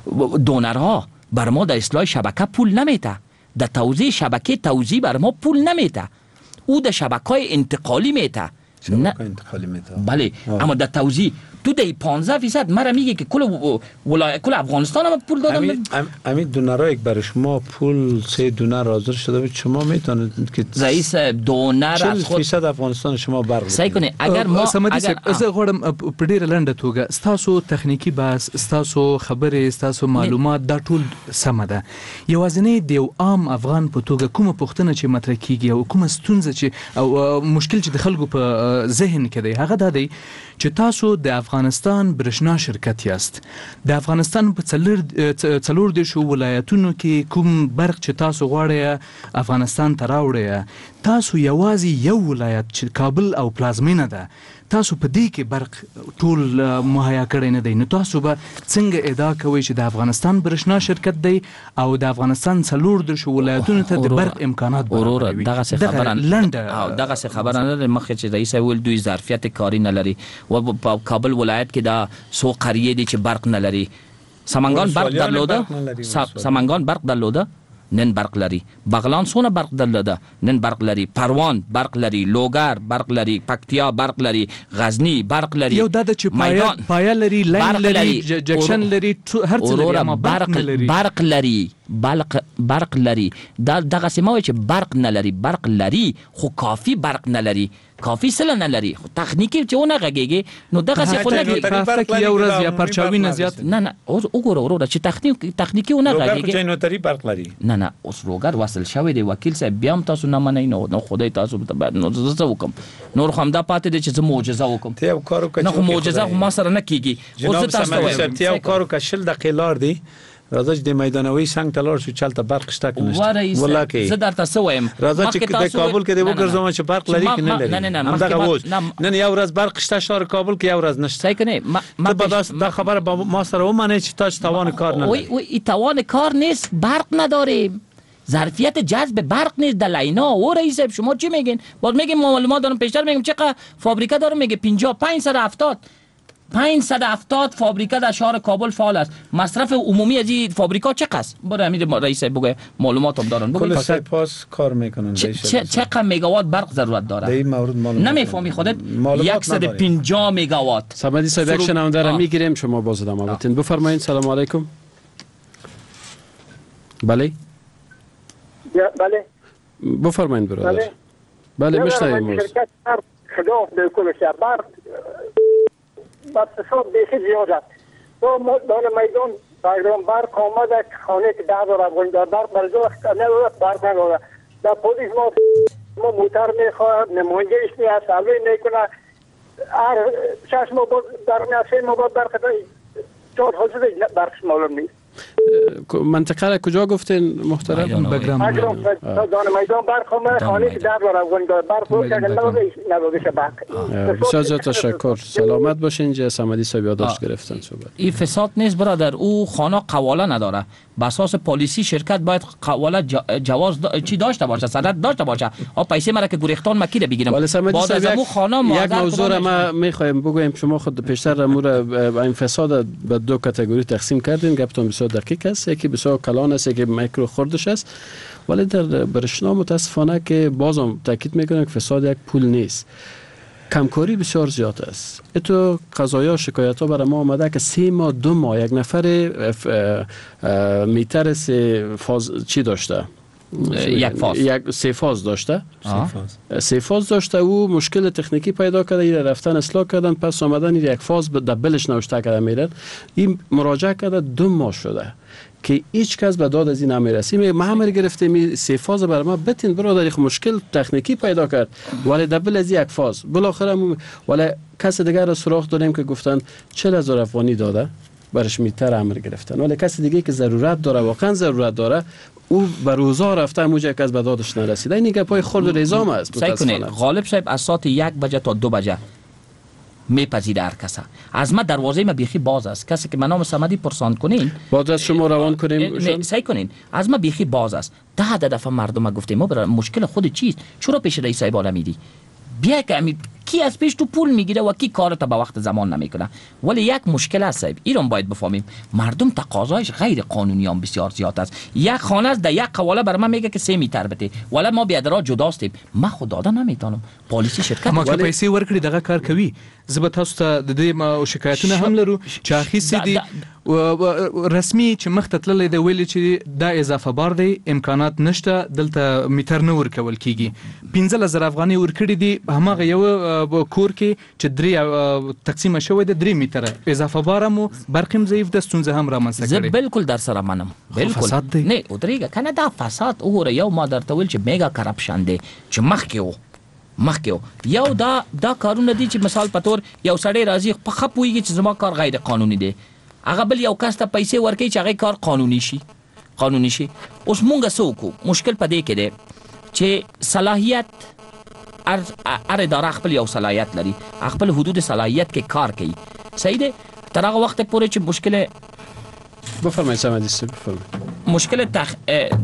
Speaker 7: دونرها بر ما در اصلاح شبکه پول نمیده، در توزیع شبکه توزیع بر ما پول نمیده، او در شبکه انتقالی میده.
Speaker 8: شبکه انتقالی میده
Speaker 7: بله، اما در توزیع تو دی پانزده فیصد مرا میگه که کل ولایت کل افغانستان هم پول دادن.
Speaker 8: همین دونرها یک برای شما پول سه دونر حاضر شده بود، شما میتونید که
Speaker 7: رئیس دونر از
Speaker 8: خود فیصد افغانستان شما برق
Speaker 7: سعی کنه. اگر ما
Speaker 6: اگر از غوړم په ډیره لنډه توګه ستاسو تخنیکی بحث، ستاسو خبرې، ستاسو معلومات دا ټول سم ده. یوازینی د عام افغان په توګه کومه پوښتنه چې مطرح کیږي او کومه ستونزه چې او مشکل چې د خلکو په ذهن کې دی هغه دا دی چې تاسو د افغانستان برښنا شرکت یاست. د افغانستان په څلور څلور دیشو ولایتونو کې کوم برق چې تاسو غواړئ افغانستان ته راوړئ، تاسو یوازې یو ولایت چې کابل او پلازمینه ده تاسو په دې کې برق ټول مهیا کړی نه دی. نو تاسو به څنګه ادعا کوئ چې د افغانستان برښنا شرکت دی او د افغانستان څلور دیشو ولایتونو ته د برق امکانات برابروي؟
Speaker 7: دغه څه خبره لنډه او دغه څه خبره نه لري. مخکې چې رئیس ویل دوی ظرفیت کاری نه لري و په کابل ولایت کې دا سو قریه دي چې برق نه لري. سمنگان برق درلوده، سمنگان برق درلوده نن برق لري. بغلان سونه برق درلوده نن برق لري. پروان برق لري، لوګر برق لري، پکتیا برق لري، غزنی برق لري.
Speaker 6: یو د چې پایا پایا لري، لاین لري، جکشن لري، هر څه لري اما برق لري.
Speaker 7: برق لري برق برق لري. دا دغه سیمه چې برق نه لري، برق لري خو کافی برق نه لري، کافی سل نه لري. خو تخنیکی چې ونه غږیږي نو دغه څه خو نه دی.
Speaker 6: هفته یو ورځ یا پرچاوي نه زیات
Speaker 7: نه نه اوس وګوره وروره چې تخنیک تخنیکی ونه غږیږي.
Speaker 8: روګر نو تری برق لري.
Speaker 7: نه نه اوس روګر وصل شوی دی. وکیل صاحب بیا هم تاسو نه منئ نو نو خدای تاسو ته بعد نو زه وکم نور خو هم دا پاتې دي چې زه معجزه وکم.
Speaker 8: ته یو کارو کوي
Speaker 7: نه خو معجزه خو ما سره نه کیږي. اوس تاسو
Speaker 8: ته ته یو کارو کشل دقیقې لار دی. راځه چې د میدانوي څنګه تلور شو چلته برق شته کنه
Speaker 7: والله کې زه درته څه وایم.
Speaker 8: راځه چې د کابل کې د وګرځم چې برق لري کنه لري.
Speaker 7: نه نه نه
Speaker 8: همدغه وځ نن یو ورځ برق شته شهر کابل کې یو ورځ نشته.
Speaker 7: صحیح کنه
Speaker 8: ما دا خبره با ما سره ومنه چې تاسو توان کار نه
Speaker 7: وای وای توان کار نیست، برق نداریم، ظرفیت جذب برق نیست در لینا. او رئیس شما چی میگین؟ باز میگیم معلومات دارم پیشتر میگم چقدر فابریکه دارم میگه پنجاه پنجصد هفتاد پانصد و هفتاد فابریکه در شهر کابل فعال است. مصرف عمومی از این فابریکا چقدر است؟ برای امیر رئیس بگه معلوماتم دارن.
Speaker 8: کل سپاس کار میکنن.
Speaker 7: چقدر مگاوات برق ضرورت داره؟
Speaker 8: در این مورد معلومات
Speaker 7: نمیفهمی خودت؟ صد و پنجاه مگاوات.
Speaker 5: صمدی صاحب یک شنونده را میگیریم، شما باز ادامه بدین. بفرمایید. سلام علیکم. بله
Speaker 10: بله
Speaker 5: بفرمایید برادر. بله میشنویم.
Speaker 10: شرکت خلاف به کل شهر با فساد بیخی زیاد است. تو دان میدان پیغام برق آمده خانه که ده دار افغانی دار برق برزو نه وقت برق نداره. در پولیس ما ما موتر میخواد نمایندهش میاد سالوی میکنه هر شش ماه در سه ماه برق چهار حوزه برقش معلوم نیست.
Speaker 5: منطقه را کجا گفتین محترم؟
Speaker 10: بگرام میدان میدان برق همه خانه که در دار افغانی دار برق رو که نبودش برق.
Speaker 5: بسیار زیاد تشکر. سلامت باشین. اینجا صمدی صاحب یادداشت گرفتن صحبت.
Speaker 7: این فساد نیست برادر، او خانه قواله نداره. به اساس پالیسی شرکت باید قواله جواز دا... چی داشته باشه، سند داشته باشه. آ پیسه مرا که گریختان مکیره بگیرم.
Speaker 5: بعد از همون خانه یک موضوع را ما میخوایم بگویم. شما خود پیشتر امور این فساد به دو کاتگوری تقسیم کردین. گفتم بسیار دقیق است. یکی بسیار کلان است، یکی میکرو خردش است. ولی در برشنا متاسفانه که بازم تاکید میکنم که فساد یک پول نیست. کمکاری بسیار زیاد است. اتو قضایا شکایت ها برای ما آمده که سه ماه دو ماه یک نفر میتر سه فاز چی داشته؟
Speaker 7: یک فاز
Speaker 5: یک سه فاز داشته سه فاز داشته او مشکل تکنیکی پیدا کرده، این رفتن اصلاح کردن، پس آمدن یک فاز به بلش نوشته کرده میرد. این مراجعه کرده دو ماه شده که هیچ کس به داد از این نمیرسی. میگه ما همه گرفته می سه فاز برای ما بتین برادر، خو مشکل تکنیکی پیدا کرد ولی دبل از یک فاز بالاخره. ولی کس دیگر را سراغ داریم که گفتن چهل هزار افغانی داده برش میتر امر گرفتن. ولی کسی دیگه که ضرورت داره، واقعا ضرورت داره، او به روزا رفته موجه که از به دادش نرسیده. این که پای خورد رضام است.
Speaker 7: سعی کنید غالب صاحب از ساعت یک بجه تا دو بجه میپذیره هر کس. از ما دروازه ما بیخی باز است. کسی که منام صمدی پرسان کنین
Speaker 5: بعد از شما روان کنیم
Speaker 7: سعی کنین. از ما بیخی باز است. ده ده دفعه مردم گفتیم ما برای مشکل خود چیست، چرا پیش رئیس صاحب میدی؟ بیا که امی کی از پیش تو پول میگیره و کی کارت به وقت زمان نمیکنه. ولی یک مشکل است صاحب، ایران باید بفهمیم مردم تقاضایش غیر قانونی هم بسیار زیاد است. یک خانه است در یک قواله بر من میگه که سه میتر بده، ولی ما بیادرا جداستیم. ما خود داده نمیتونم. پالیسی شرکت
Speaker 6: ما که پیسې ورکړي دغه کار کوي. زه به تاسو ته د دې شکایتونه هم لرو چې اخیستي دي رسمي چې مخ ته تللی دی ویلي چې دا اضافه بار دی، امکانات نشته، دلته میټر نه ورکول کیږي. پنځه زره افغانۍ ورکړي دي هماغه یو کور کې چې درې تقسیم شوی دی، درې میټره اضافه بار مو برقیم ضعیف د ستونزه هم رامنځته کړي.
Speaker 7: زه بالکل در سره منم. بالکل
Speaker 6: فساد دی
Speaker 7: نه ودرېږه کنه دا فساد وګوره. یو ما درته ویل چې میگا کرپشن دی چې مخکې و مخکې یو دا دا کارونه دي چې مثال په تور یو سړی راځي په خپ ویږي چې زما کار غیر قانوني دی، هغه بل یو کس ته پیسې ورکوي چې هغه کار قانوني شي قانوني شي. اوس مونږ څه وکړو؟ مشکل په دې کې دی چې صلاحیت هر اداره خپل یو صلاحیت لري، خپل حدود صلاحیت کې کار کوي. صحیح دی. تر هغه وخت پورې چې مشکل
Speaker 5: بفرمایئ سمدي صاحب بفرمایئ.
Speaker 7: مشکل تخ...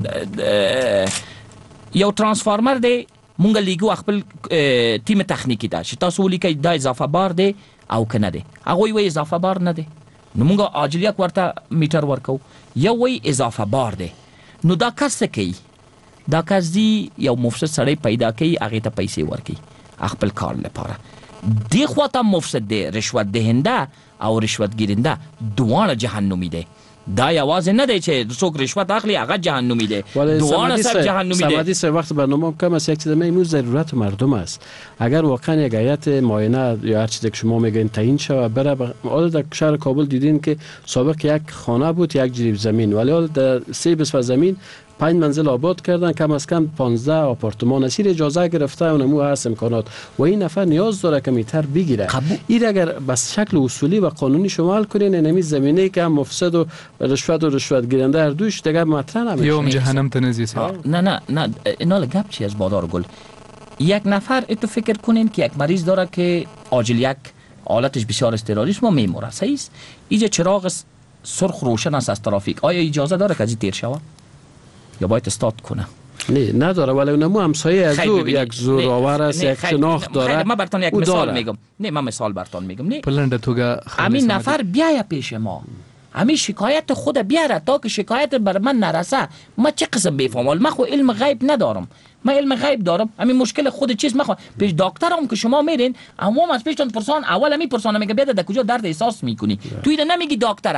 Speaker 7: یو ترانسفارمر دی، مونږ لیګو خپل تیم تخنیکی دا چې تاسو ولیکئ دا اضافه بار دی او کنه دی. هغه وی اضافه بار نه دی، نو مونږ عاجلیک ورته میټر ورکو. یو وی اضافه بار دی، نو دا کس کوي دا کس دی یو مفسد سړی پیدا کوي، هغه ته پیسې ورکوي خپل کار لپاره. دی خوا ته مفسد دی، رشوت دهنده او رشوت گیرنده دواړه جهنمی دی. دا یوازې نه دی چې څوک رشوت اخلي هغه جهنمی دی، دواړه سب جهنمی دی.
Speaker 5: صمدی صاحب وقت برنامه کم است، یک چیز میمون ضرورت مردم است. اگر واقعا یک هیئت معاینه یا هر چیزی که شما میگین تعیین شود بره، حالا در شهر کابل دیدین که سابق یک خانه بود یک جریب زمین، ولی حالا در سه بسمت زمین پنج منزل آباد کردن، کم از کم پانزده آپارتمان اسیر اجازه گرفته و نمو هست امکانات و این نفر نیاز داره که میتر بگیره. این اگر بس شکل اصولی و قانونی شمال کنین، نمی زمینه که هم مفسد و رشوت و رشوت گیرنده هر دوش دیگه مطرح نمیشه.
Speaker 6: یوم جهنم تنزیه.
Speaker 7: نه نه نه اینا گپ چی از بادار گل. یک نفر اتو فکر کنین که یک مریض داره که عاجل یک حالتش بسیار استرالیست ما میموره. صحیح است. اینجا چراغ سرخ روشن است از ترافیک، آیا اجازه داره که از این تیر شود یا باید استاد کنه؟
Speaker 5: نه نداره. ولی اونمو همسایه از او یک زوراور است، یک شناخت داره.
Speaker 7: ما براتون یک مثال میگم. نه من مثال براتون میگم. نه
Speaker 6: پلنده توگه
Speaker 7: همین نفر بیاید پیش ما، همین شکایت خود بیاره تا که شکایت بر من نرسه ما چه قسم بفهمم؟ من خو علم غیب ندارم، من علم غیب دارم. همین مشکل خود چیز مخو پیش دکترم که شما میرین عموم از پیشتون پرسان اول می پرسان میگه بیاد در کجا درد احساس میکنی، تو اینا نمیگی دکتره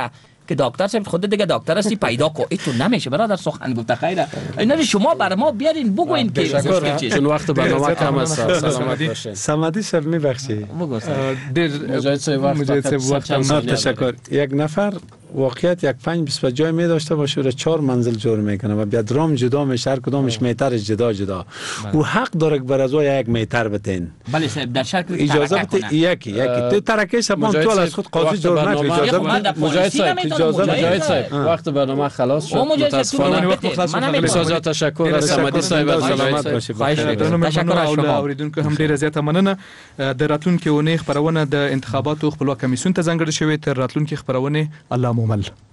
Speaker 7: که دکتر صاحب خود دیگه دکتر هستی پیدا کو ای تو نمیشه برادر سخن گفته خیره اینا شما بر ما بیارین بگوین که
Speaker 5: چون وقت برنامه کم است سلامت باشین.
Speaker 8: سمدی صاحب میبخشی
Speaker 5: دیر مجاهد صاحب وقت
Speaker 8: تشکر. یک نفر واقعیت یک پنج بیست جای می داشته باشه و چهار منزل جور میکنه و بیا درام جدا میشه، هر کدامش میتر جدا جدا و حق داره که بر از یک میتر بتین.
Speaker 7: بله صاحب در شرط
Speaker 8: اجازه بده یکی یکی تو ترکه سپان تو از خود قاضی جور نکنه. اجازه بده
Speaker 5: مجاهد صاحب اجازه مجاهد صاحب وقت برنامه خلاص شد. متاسفانه وقت خلاص شد. بسیار تشکر از سمدی صاحب. سلامت باشید.
Speaker 6: تشکر از شما اوریدونکو هم ډیره زیاته مننه. د راتلونکو ونې خبرونه د انتخاباتو خپلواک کمیسیون ته ځانګړې شوې تر راتلونکو خبرونه الله مومل.